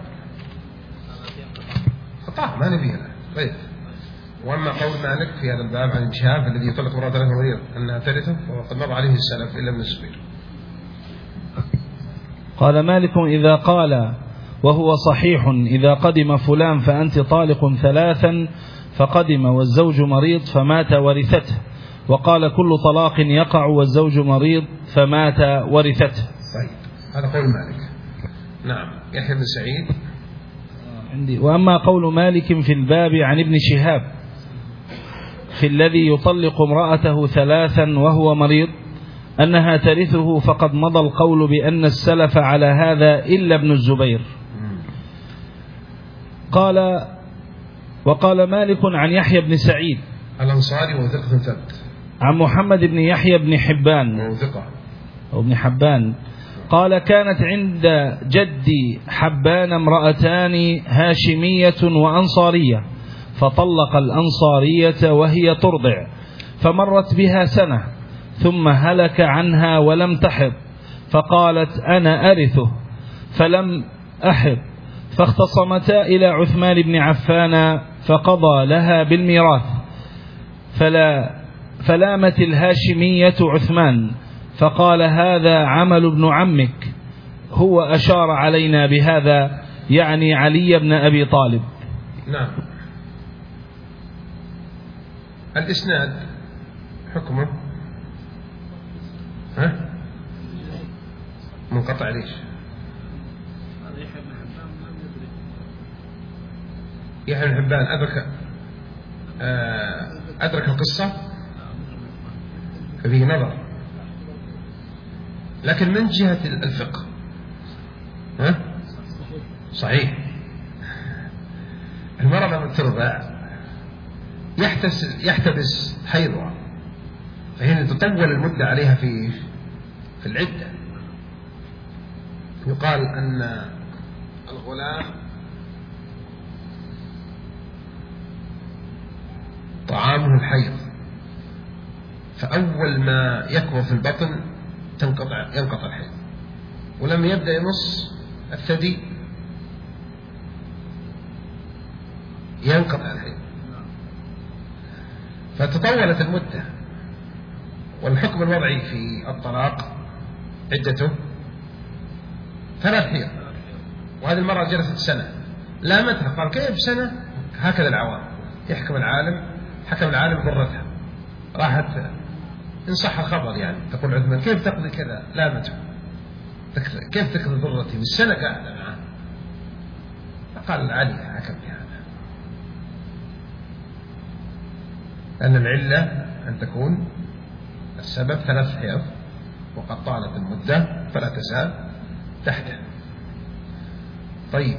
خطأ ما نبيها. طيب وأما قول مالك في هذا الباب عن الشهاب الذي يطلق امرأة له مريض أنها ترثه وقد مر عليه السلف إلا من الزبير. قال مالك: إذا قال وهو صحيح إذا قدم فلان فأنت طالق 3 فقدم والزوج مريض فمات ورثته، وقال كل طلاق يقع والزوج مريض فمات ورثته. طيب هذا قول مالك. نعم. يحيى بن سعيد عندي. وأما قول مالك في الباب عن ابن شهاب في الذي يطلق امرأته 3 وهو مريض أنها ترثه، فقد مضى القول بأن السلف على هذا إلا ابن الزبير. وقال مالك عن يحيى بن سعيد الأنصاري وثقة ثبت عن محمد بن يحيى بن حبان أو ابن حبان قال: كانت عند جدي حبان امرأتان هاشمية وأنصارية، فطلق الأنصارية وهي ترضع، فمرت بها سنة ثم هلك عنها ولم تحض، فقالت: أنا أرثه، فلم أحض، فاختصمتا إلى عثمان بن عفان فقضى لها بالميراث، فلامت الهاشمية عثمان فقال: هذا عمل ابن عمك، هو أشار علينا بهذا، يعني علي بن أبي طالب. نعم. الإسناد حكمه منقطع ليش؟ يحيى بن حبان أدرك أدرك القصة فيه نظر، لكن من جهة الفقه صحيح. المرأة لما ترضع يحتبس حيضها، فهنا تطول المدة عليها في العدة. يقال أن الغلام طعامه الحيض، فأول ما يكبر في البطن ينقطع الحيض، ولما يبدأ يمص الثدي ينقطع الحيض، فتطولت المدة. والحكم الوضعي في الطلاق عدته 3 حيض، وهذه المرأة جلست سنة لامتها، قال كيف سنة؟ هكذا العوام يحكم العالم، حكم العالم ضرتها، راحت إن صح الخبر يعني تقول عثمان كيف تقضي كذا؟ لامته، كيف تقضي ضرتي بالسنة قاعدة معه؟ فقال علي حكم بهذا، أن العلة أن تكون السبب 3 حيض وقد طالت المدة فلا تزال تحته. طيب،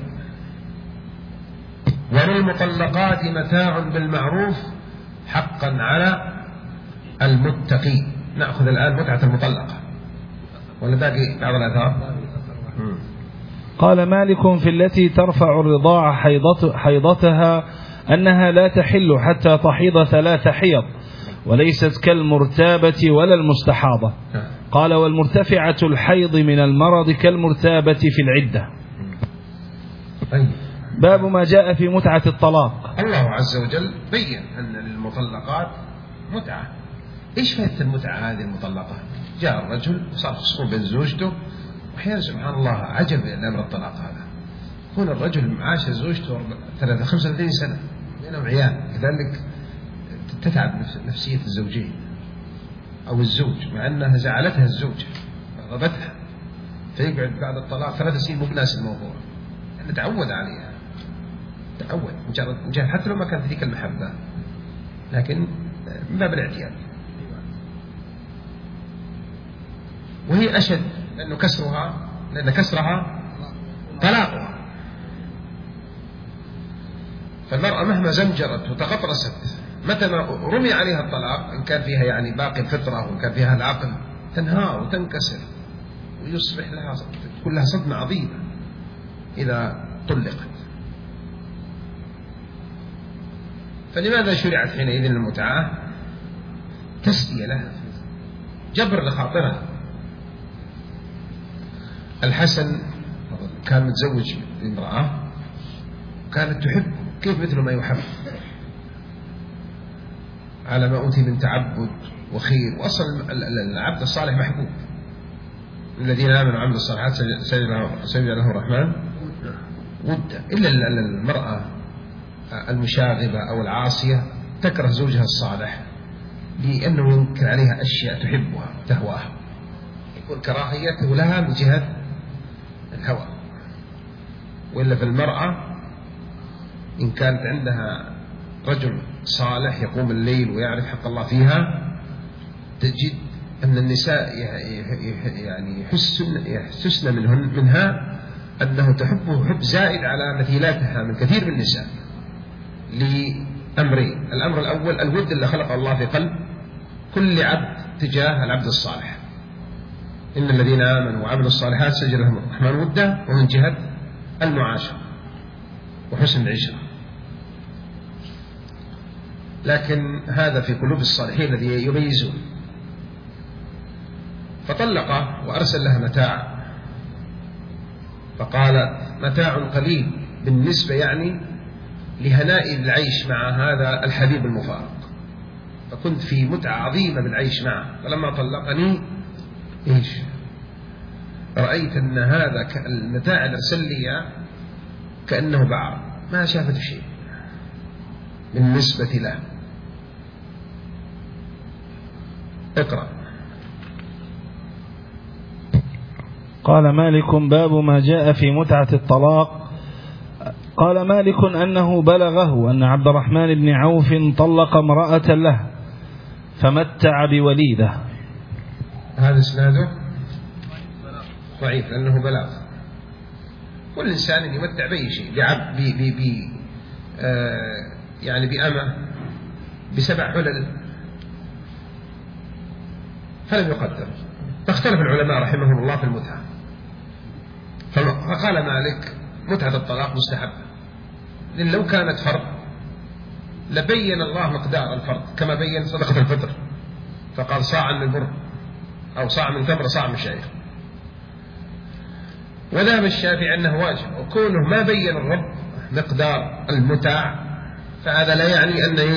وللمطلقات متاع بالمعروف حقا على المتقين. نأخذ الآن متعة المطلقة ولا باقي بعض الآثار؟ قال مالك في التي ترفع الرضاعة حيضتها أنها لا تحل حتى تحيض 3 حيض، وليست كالمرتابة ولا المستحاضة. قال والمرتفعة الحيض من المرض كالمرتابة في العدة. باب ما جاء في متعة الطلاق. الله عز وجل بين أن للمطلقات متعة. إيش فائدة المتعة هذه المطلقة؟ جاء الرجل وصار خصوم بين زوجته، وأحيانا سبحان الله عجب لأمر الطلاق هذا، يكون الرجل عاش زوجته 35 سنة بينهم عيال، لذلك تتعب نفسية الزوجين أو الزوج، مع أنها زعلتها الزوجة غضبتها، فيقعد بعد الطلاق 3 سنين مو بناس الموضوع، يعني تعود عليها، تعود مجرد حتى لو ما كانت ذيك المحبة، لكن من باب الاعتياد. وهي أشد لأن كسرها طلاقها. فالمرأة مهما زمجرت وتغطرست متى ما رمي عليها الطلاق، إن كان فيها يعني باقي الفطرة وإن كان فيها العقل، تنهار وتنكسر ويصبح لها تكون لها صدمة عظيمة إذا طلقت. فلماذا شرعت حينئذ المتعة؟ تسلية لها، جبر لخاطرها. الحسن كان متزوج بامرأة وكانت تحب كيف مثل ما يحب، على ما أوتي من تعبد وخير، وأصلا العبد الصالح محبوب. الذين آمنوا وعملوا الصالحات سيجعل له الرحمن ودا. إلا المرأة المشاغبة أو العاصية تكره زوجها الصالح لأنه ينكر عليها أشياء تحبها تهواها، يكون كراهيته لها من جهة الهوى. وإلا في المرأة إن كانت عندها رجل صالح يقوم الليل ويعرف حق الله فيها، تجد أن النساء يعني يحسسن منها أنه تحبه حب زائد على مثيلاتها من كثير من النساء، لأمرين. الأمر الأول الود اللي خلق الله في قلب كل عبد تجاه العبد الصالح، إن الذين آمنوا وعملوا الصالحات سيجعل لهم الرحمن ودا، ومن جهة المعاشرة وحسن العشرة. لكن هذا في قلوب الصالحين الذي يميزون. فطلقه وأرسل لها متاع، فقال متاع قليل بالنسبة يعني لهناء العيش مع هذا الحبيب المفارق، فكنت في متعة عظيمة بالعيش معه. فلما طلقني إيش رأيت أن هذا المتاع اللي أرسل لي كأنه بعر، ما شافت شيء بالنسبة له. اقرأ. قال مالك باب ما جاء في متعة الطلاق قال مالك أنه بلغه أن عبد الرحمن بن عوف طلق امرأة له فمتع بوليده. هذا إسناده ضعيف لأنه بلاغ. كل إنسان يمتع بأي شيء، يعني بأمة ب7 حلل فلم يقدر. فاختلف العلماء رحمهم الله في المتعة، فقال مالك متعة الطلاق مستحبة، لأن لو كانت فرض لبين الله مقدار الفرض كما بين صدقة الفطر، فقال صاع من بر أو صاع من تمر صاع من شعير. وذهب الشافعي أنه واجب، وكونه ما بين الرب مقدار المتاع فهذا لا يعني أن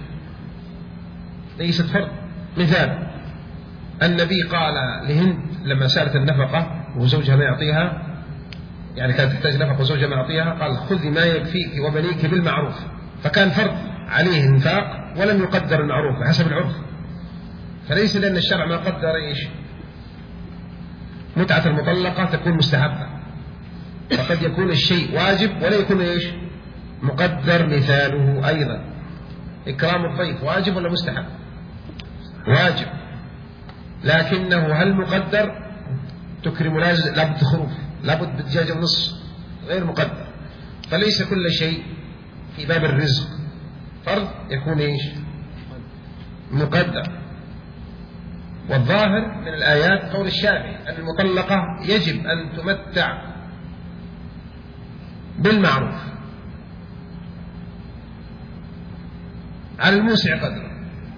ليست فرض. مثال النبي قال لهند لما سألت النفقة وزوجها ما يعطيها، يعني كانت تحتاج نفقة وزوجها ما يعطيها، قال خذي ما يكفيك وبنيك بالمعروف، فكان فرض عليه انفاق ولم يقدر المعروف حسب العرف. فليس لأن الشرع ما قدر متعة المطلقة تكون مستحبة، فقد يكون الشيء واجب ولا يكون مقدر. مثاله أيضا إكرام الضيف واجب ولا مستحب؟ واجب، لكنه هل مقدر؟ تكرم لابد خروف، لابد بدجاجة ونصف، غير مقدر. فليس كل شيء في باب الرزق فرض يكون مقدر. والظاهر من الآيات قول الشافعي أن المطلقة يجب أن تمتع بالمعروف على الموسع قدره،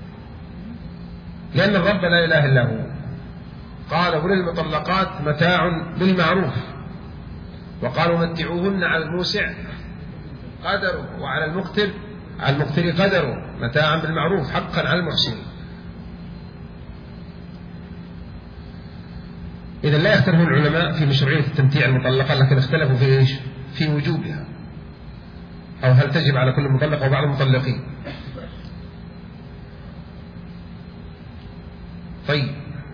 لأن الرب لا إله إلا هو قال وللمطلقات متاع بالمعروف، وقالوا متعوهن على الموسع قدره وعلى المقتر قدره متاعا بالمعروف حقا على المحسنين. إذا لا يختلف العلماء في مشروعية التمتيع المطلقة، لكن اختلفوا في وجوبها، أو هل تجب على كل مطلق أو بعض المطلقين. طيب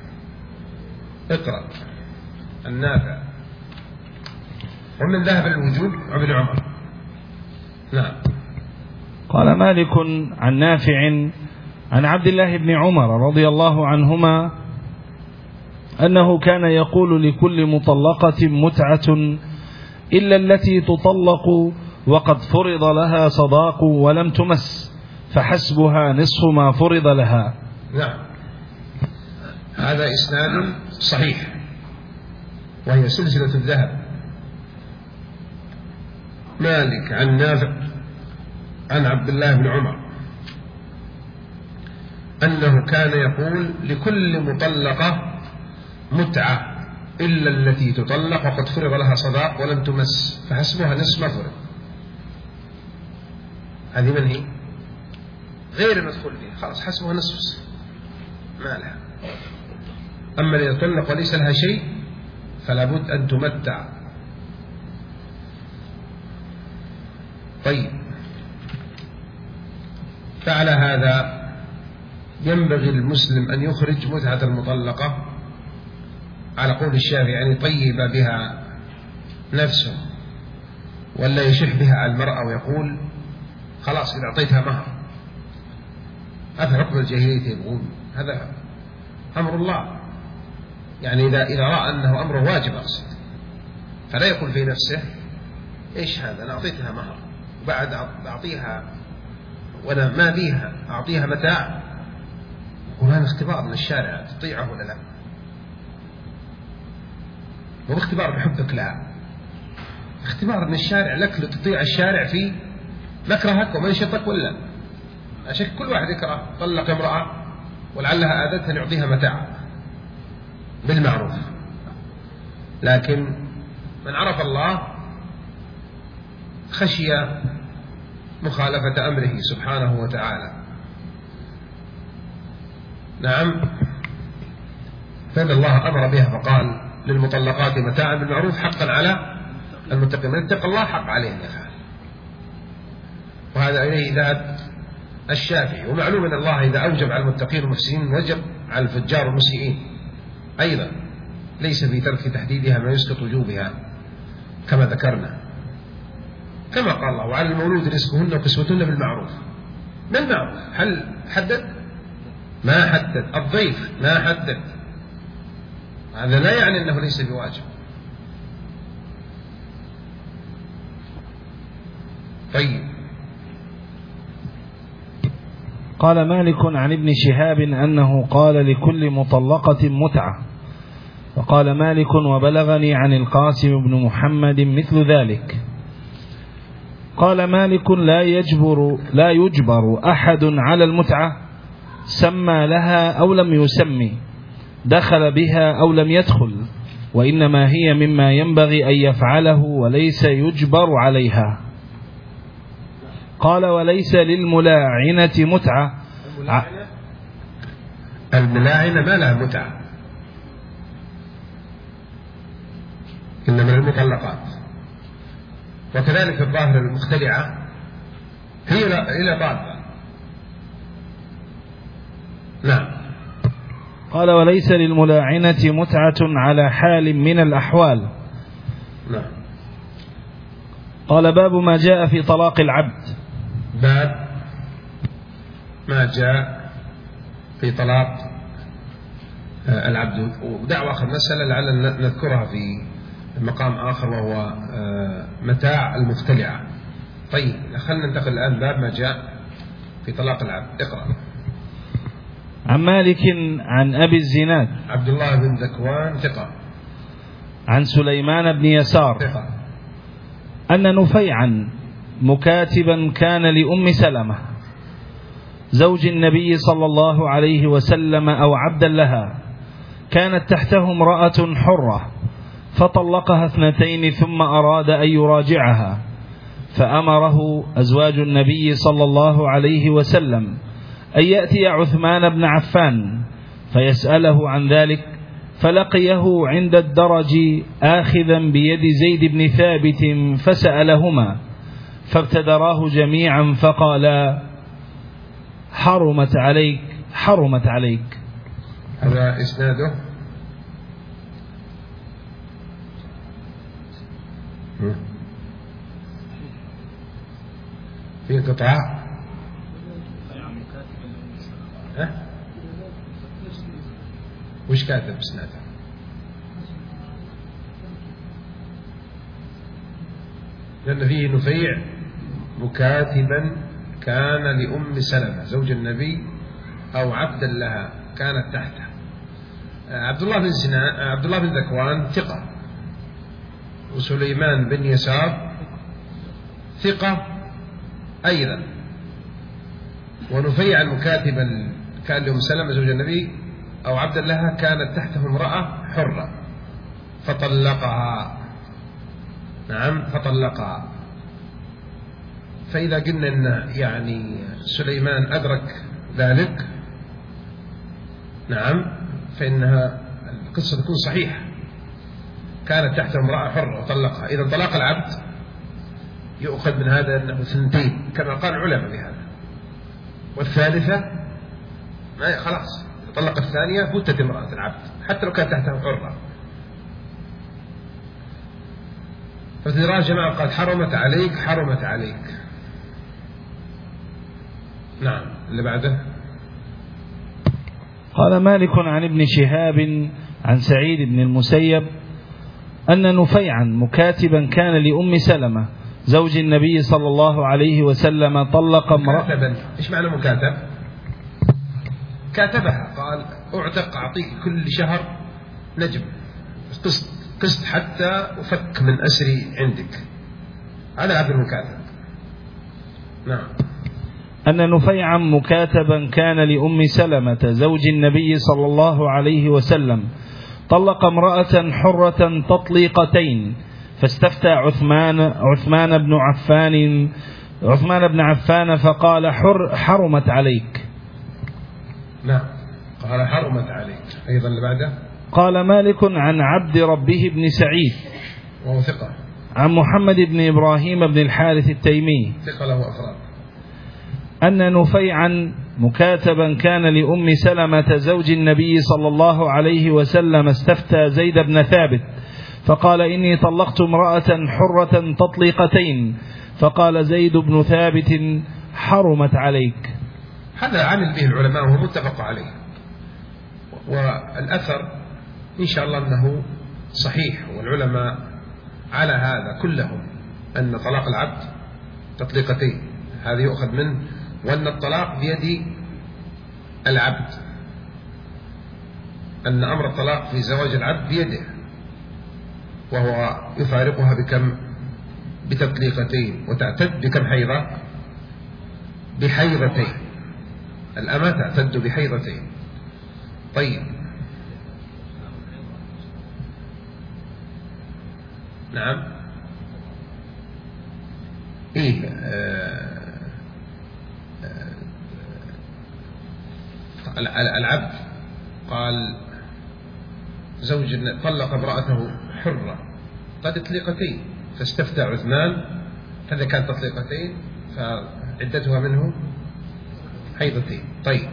اقرأ النافع. ومن ذهب الوجوب ابن عمر. نعم. قال مالك عن نافع عن عبد الله بن عمر رضي الله عنهما أنه كان يقول لكل مطلقة متعة إلا التي تطلق وقد فرض لها صداق ولم تمس فحسبها نصف ما فرض لها. نعم، هذا إسناد صحيح وهي سلسلة الذهب. مالك عن نافع عن عبد الله بن عمر أنه كان يقول لكل مطلقة متعة إلا التي تطلق وقد فرض لها صداق ولم تمس فحسبها نصف ما فرض. هذه من هي؟ غير المدخول فيها، خلاص حسبها نصف ما لها. أما إذا طلق وليس لها شيء فلا بد أن تمتع. طيب، فعلى هذا ينبغي المسلم أن يخرج متعة المطلقة على قول الشافعي، يعني طيب بها نفسه، ولا يشح بها على المرأة ويقول خلاص إذا أعطيتها مهر. هذا حكم الجاهلية يقول هذا أمر الله، يعني إذا رأى أنه أمر واجب أقصد، فلا يقول في نفسه إيش هذا، أنا أعطيتها مهر وبعد أعطيها وأنا ما بيها أعطيها متاع. يقول هذا اختبار من الشارع، تطيعه ولا لا؟ مو اختبار بحبك، لا، اختبار من الشارع لك لتطيع الشارع في مكرهك ومنشطك ولا. عشان كل واحد يكره طلق امرأة ولعلها آذتها أن يعطيها متاع بالمعروف، لكن من عرف الله خشي مخالفة أمره سبحانه وتعالى. نعم، فإن الله أمر بها فقال للمطلقات متاعا بالمعروف حقا على المتقين، من اتقى الله حق عليه أن يفعل. وهذا إليه ذهب الشافعي. ومعلوم أن الله إذا أوجب على المتقين والمحسنين وجب على الفجار والمسيئين أيضا، ليس في ترك تحديدها ما يسقط وجوبها كما ذكرنا. كما قال الله وعلى المولود رزقهن وكسوتهن بالمعروف. ما المعروف؟ هل حدد؟ ما حدد. الضيف ما حدد. هذا لا يعني أنه ليس بواجب. طيب. قال مالك عن ابن شهاب أنه قال لكل مطلقة متعة. وقال مالك وبلغني عن القاسم بن محمد مثل ذلك. قال مالك لا يجبر أحد على المتعة سمى لها أو لم يسمي، دخل بها أو لم يدخل، وإنما هي مما ينبغي أن يفعله وليس يجبر عليها. قال وليس للملاعنة متعة. الملاعنة ما لها متعة، إنما المطلقات. وكذلك الظاهر المختلعة هي إلى ضالة. نعم. قال وليس للملاعنة متعة على حال من الأحوال. نعم. قال باب ما جاء في طلاق العبد. باب ما جاء في طلاق العبد. ودعوة آخر مسألة لعلنا نذكرها في مقام آخر وهو متاع المختلعة. طيب خلنا ننتقل الآن باب ما جاء في طلاق العبد. اقرأ. عن مالك عن أبي الزناد عبد الله بن ذكوان ثقة. عن سليمان بن يسار ثقة. أن نفيعا مكاتبا كان لأم سلمة زوج النبي صلى الله عليه وسلم أو عبدا لها، كانت تحته امرأة حرة فطلقها 2 ثم أراد أن يراجعها، فأمره أزواج النبي صلى الله عليه وسلم أن يأتي عثمان بن عفان فيسأله عن ذلك، فلقيه عند الدرج آخذا بيد زيد بن ثابت فسألهما فابتدراه جميعا فقالا حرمت عليك حرمت عليك. هذا إسناده في قطع. وش كاتب إسناده؟ لأن فيه نفيع مكاتبا كان لأم سلمة زوج النبي أو عبدا لها كانت تحته. عبد الله بن ذكوان ثقة، وسليمان بن يسار ثقة أيضا، ونفيع مكاتبا كان لأم سلمة زوج النبي أو عبدا لها كانت تحته امرأة حرة فطلقها. نعم فطلقها. فإذا قلنا أن يعني سليمان أدرك ذلك نعم فإنها القصة تكون صحيحة، كانت تحت امرأة حرة وطلقها. إذا طلاق العبد يؤخذ من هذا أنه 2 كما قال العلماء بهذا، والثالثة ما خلاص طلق الثانية فتت امرأة العبد حتى لو كانت تحتها حرة. فتدرى جماعة قال حرمت عليك حرمت عليك. نعم. اللي بعده. قال مالك عن ابن شهاب عن سعيد بن المسيب أن نفيعا مكاتبا كان لأم سلمة زوج النبي صلى الله عليه وسلم طلق امرأة. إيش معنى مكاتب؟ كاتبها قال أعطيك كل شهر نجم قسط حتى أفك من أسري عندك. هذا عبد المكاتب. نعم. أن نفيعا مكاتبا كان لأم سلمة زوج النبي صلى الله عليه وسلم طلق امرأة حرة تطليقتين، فاستفتى عثمان بن عفان فقال حرمت عليك. نعم قال حرمت عليك. أيضا اللي بعده. قال مالك عن عبد ربه بن سعيد وهو ثقة، عن محمد بن إبراهيم بن الحارث التيمي ثقة له أفراد، أن نفيعا مكاتبا كان لأم سلمة زوج النبي صلى الله عليه وسلم استفتى زيد بن ثابت فقال إني طلقت امرأة حرة تطليقتين، فقال زيد بن ثابت حرمت عليك. هذا عمل به العلماء وهو متفق عليه، والأثر إن شاء الله أنه صحيح، والعلماء على هذا كلهم أن طلاق العبد تطليقتين، هذا يؤخذ منه، وأن الطلاق بيد العبد، أن أمر الطلاق في زواج العبد بيده، وهو يفارقها بكم؟ بتطليقتين، وتعتد بكم حيضة؟ بحيضتين، الأمة تعتد بحيضتين. طيب نعم إيه العبد قال زوج طلق امرأته حرة تطليقتين، فاستفتى عثمان، هذا كانت تطليقتين فعدتها منه حيضتين. طيب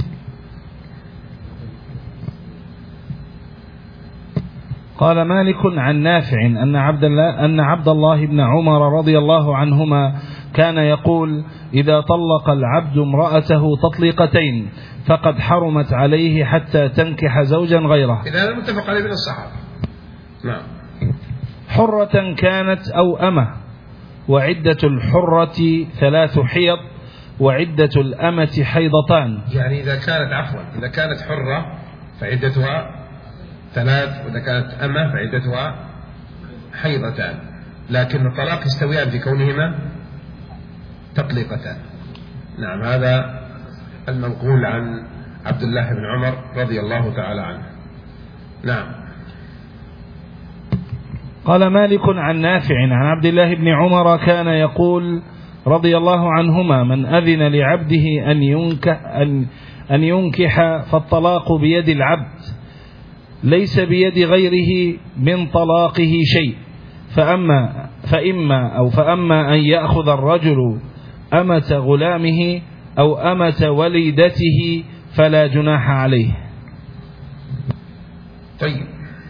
قال مالك عن نافع أن عبد الله بن عمر رضي الله عنهما كان يقول إذا طلق العبد امرأته تطليقتين فقد حرمت عليه حتى تنكح زوجا غيره. إذا هذا متفق عليه من الصحابة. نعم. حرة كانت أو أمة، وعدة الحرة 3 حيض، وعدة الأمة حيضتان. يعني إذا كانت حرة فعدتها 3، وإذا كانت أمة فعدتها حيضتان، لكن الطلاق يستويان في كونهما تطليقتان. نعم، هذا المنقول عن عبد الله بن عمر رضي الله تعالى عنه. نعم. قال مالك عن نافع عن عبد الله بن عمر كان يقول رضي الله عنهما من أذن لعبده أن ينكح فالطلاق بيد العبد ليس بيد غيره من طلاقه شيء، فأما أن يأخذ الرجل أمة غلامه أو أمة وليدته فلا جناح عليه. طيب،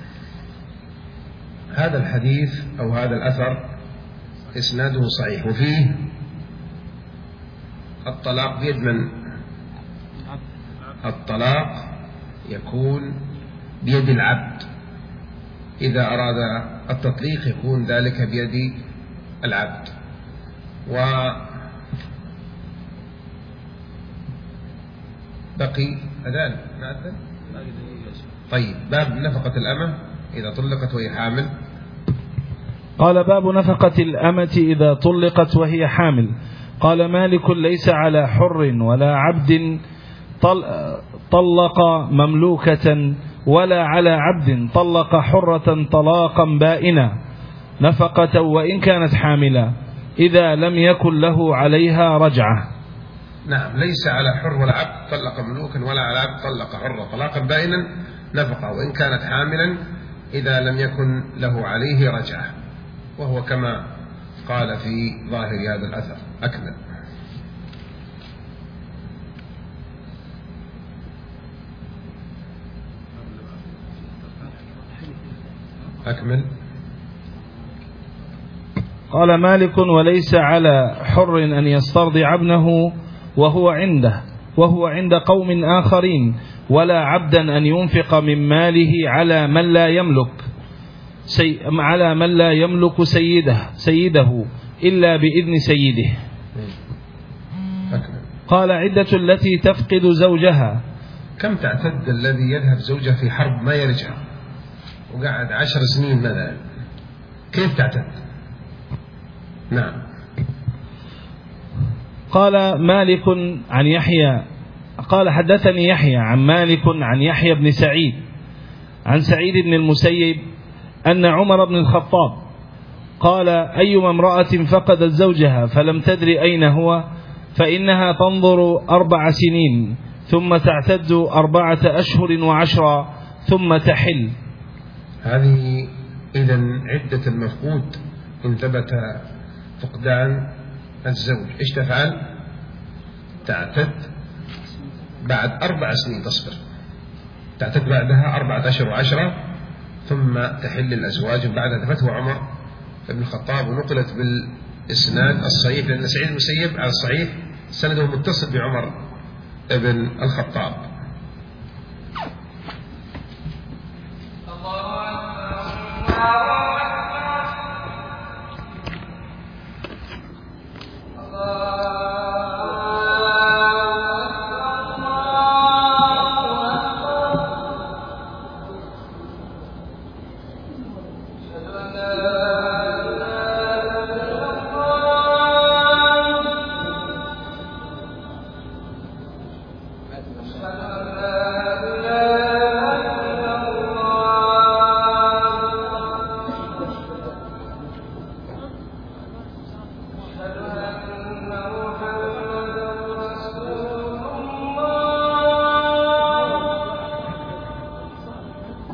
هذا الحديث أو هذا الأثر إسناده صحيح، وفيه الطلاق بيد من؟ الطلاق يكون بيد العبد، إذا أراد التطليق يكون ذلك بيد العبد. بقي أذان ما أذن؟ طيب، باب نفقة الأمة إذا طلقت وهي حامل. قال باب نفقة الأمة إذا طلقت وهي حامل. قال مالك ليس على حر ولا عبد طلق مملوكة ولا على عبد طلق حرة طلاقا بائنا نفقة وإن كانت حاملة إذا لم يكن له عليها رجعة. نعم، ليس على حر ولا عبد طلق مملوكا ولا على عبد طلق حرة طلاقا بائنا نفقة وإن كانت حاملا إذا لم يكن له عليه رجعة، وهو كما قال في ظاهر هذا الأثر. أكمل. قال مالك وليس على حر أن يسترضع ابنه وهو عند قوم آخرين، ولا عبدا أن ينفق من ماله على من لا يملك سيده إلا بإذن سيده. قال عدة التي تفقد زوجها. كم تعتد الذي يذهب زوجه في حرب ما يرجع وقعد 10 سنين مثلا، كيف تعتد؟ نعم. قال مالك عن يحيى قال حدثني يحيى عن مالك عن يحيى بن سعيد عن سعيد بن المسيب أن عمر بن الخطاب قال أيما امرأة فقدت زوجها فلم تدر أين هو فإنها تنظر 4 سنين ثم تعتد 4 أشهر و10 ثم تحل. هذه إذن عدة المفقود إن ثبت فقدان الزوج إيش تفعل؟ تعتد بعد 4 سنين، تصبر، تعتد بعدها 4 أشهر و10 ثم تحل الأزواج بعد فتوى عمر بن الخطاب، ونقلت بالإسناد الصحيح، لأن سعيد المسيب على الصحيح سنده متصل بعمر بن الخطاب.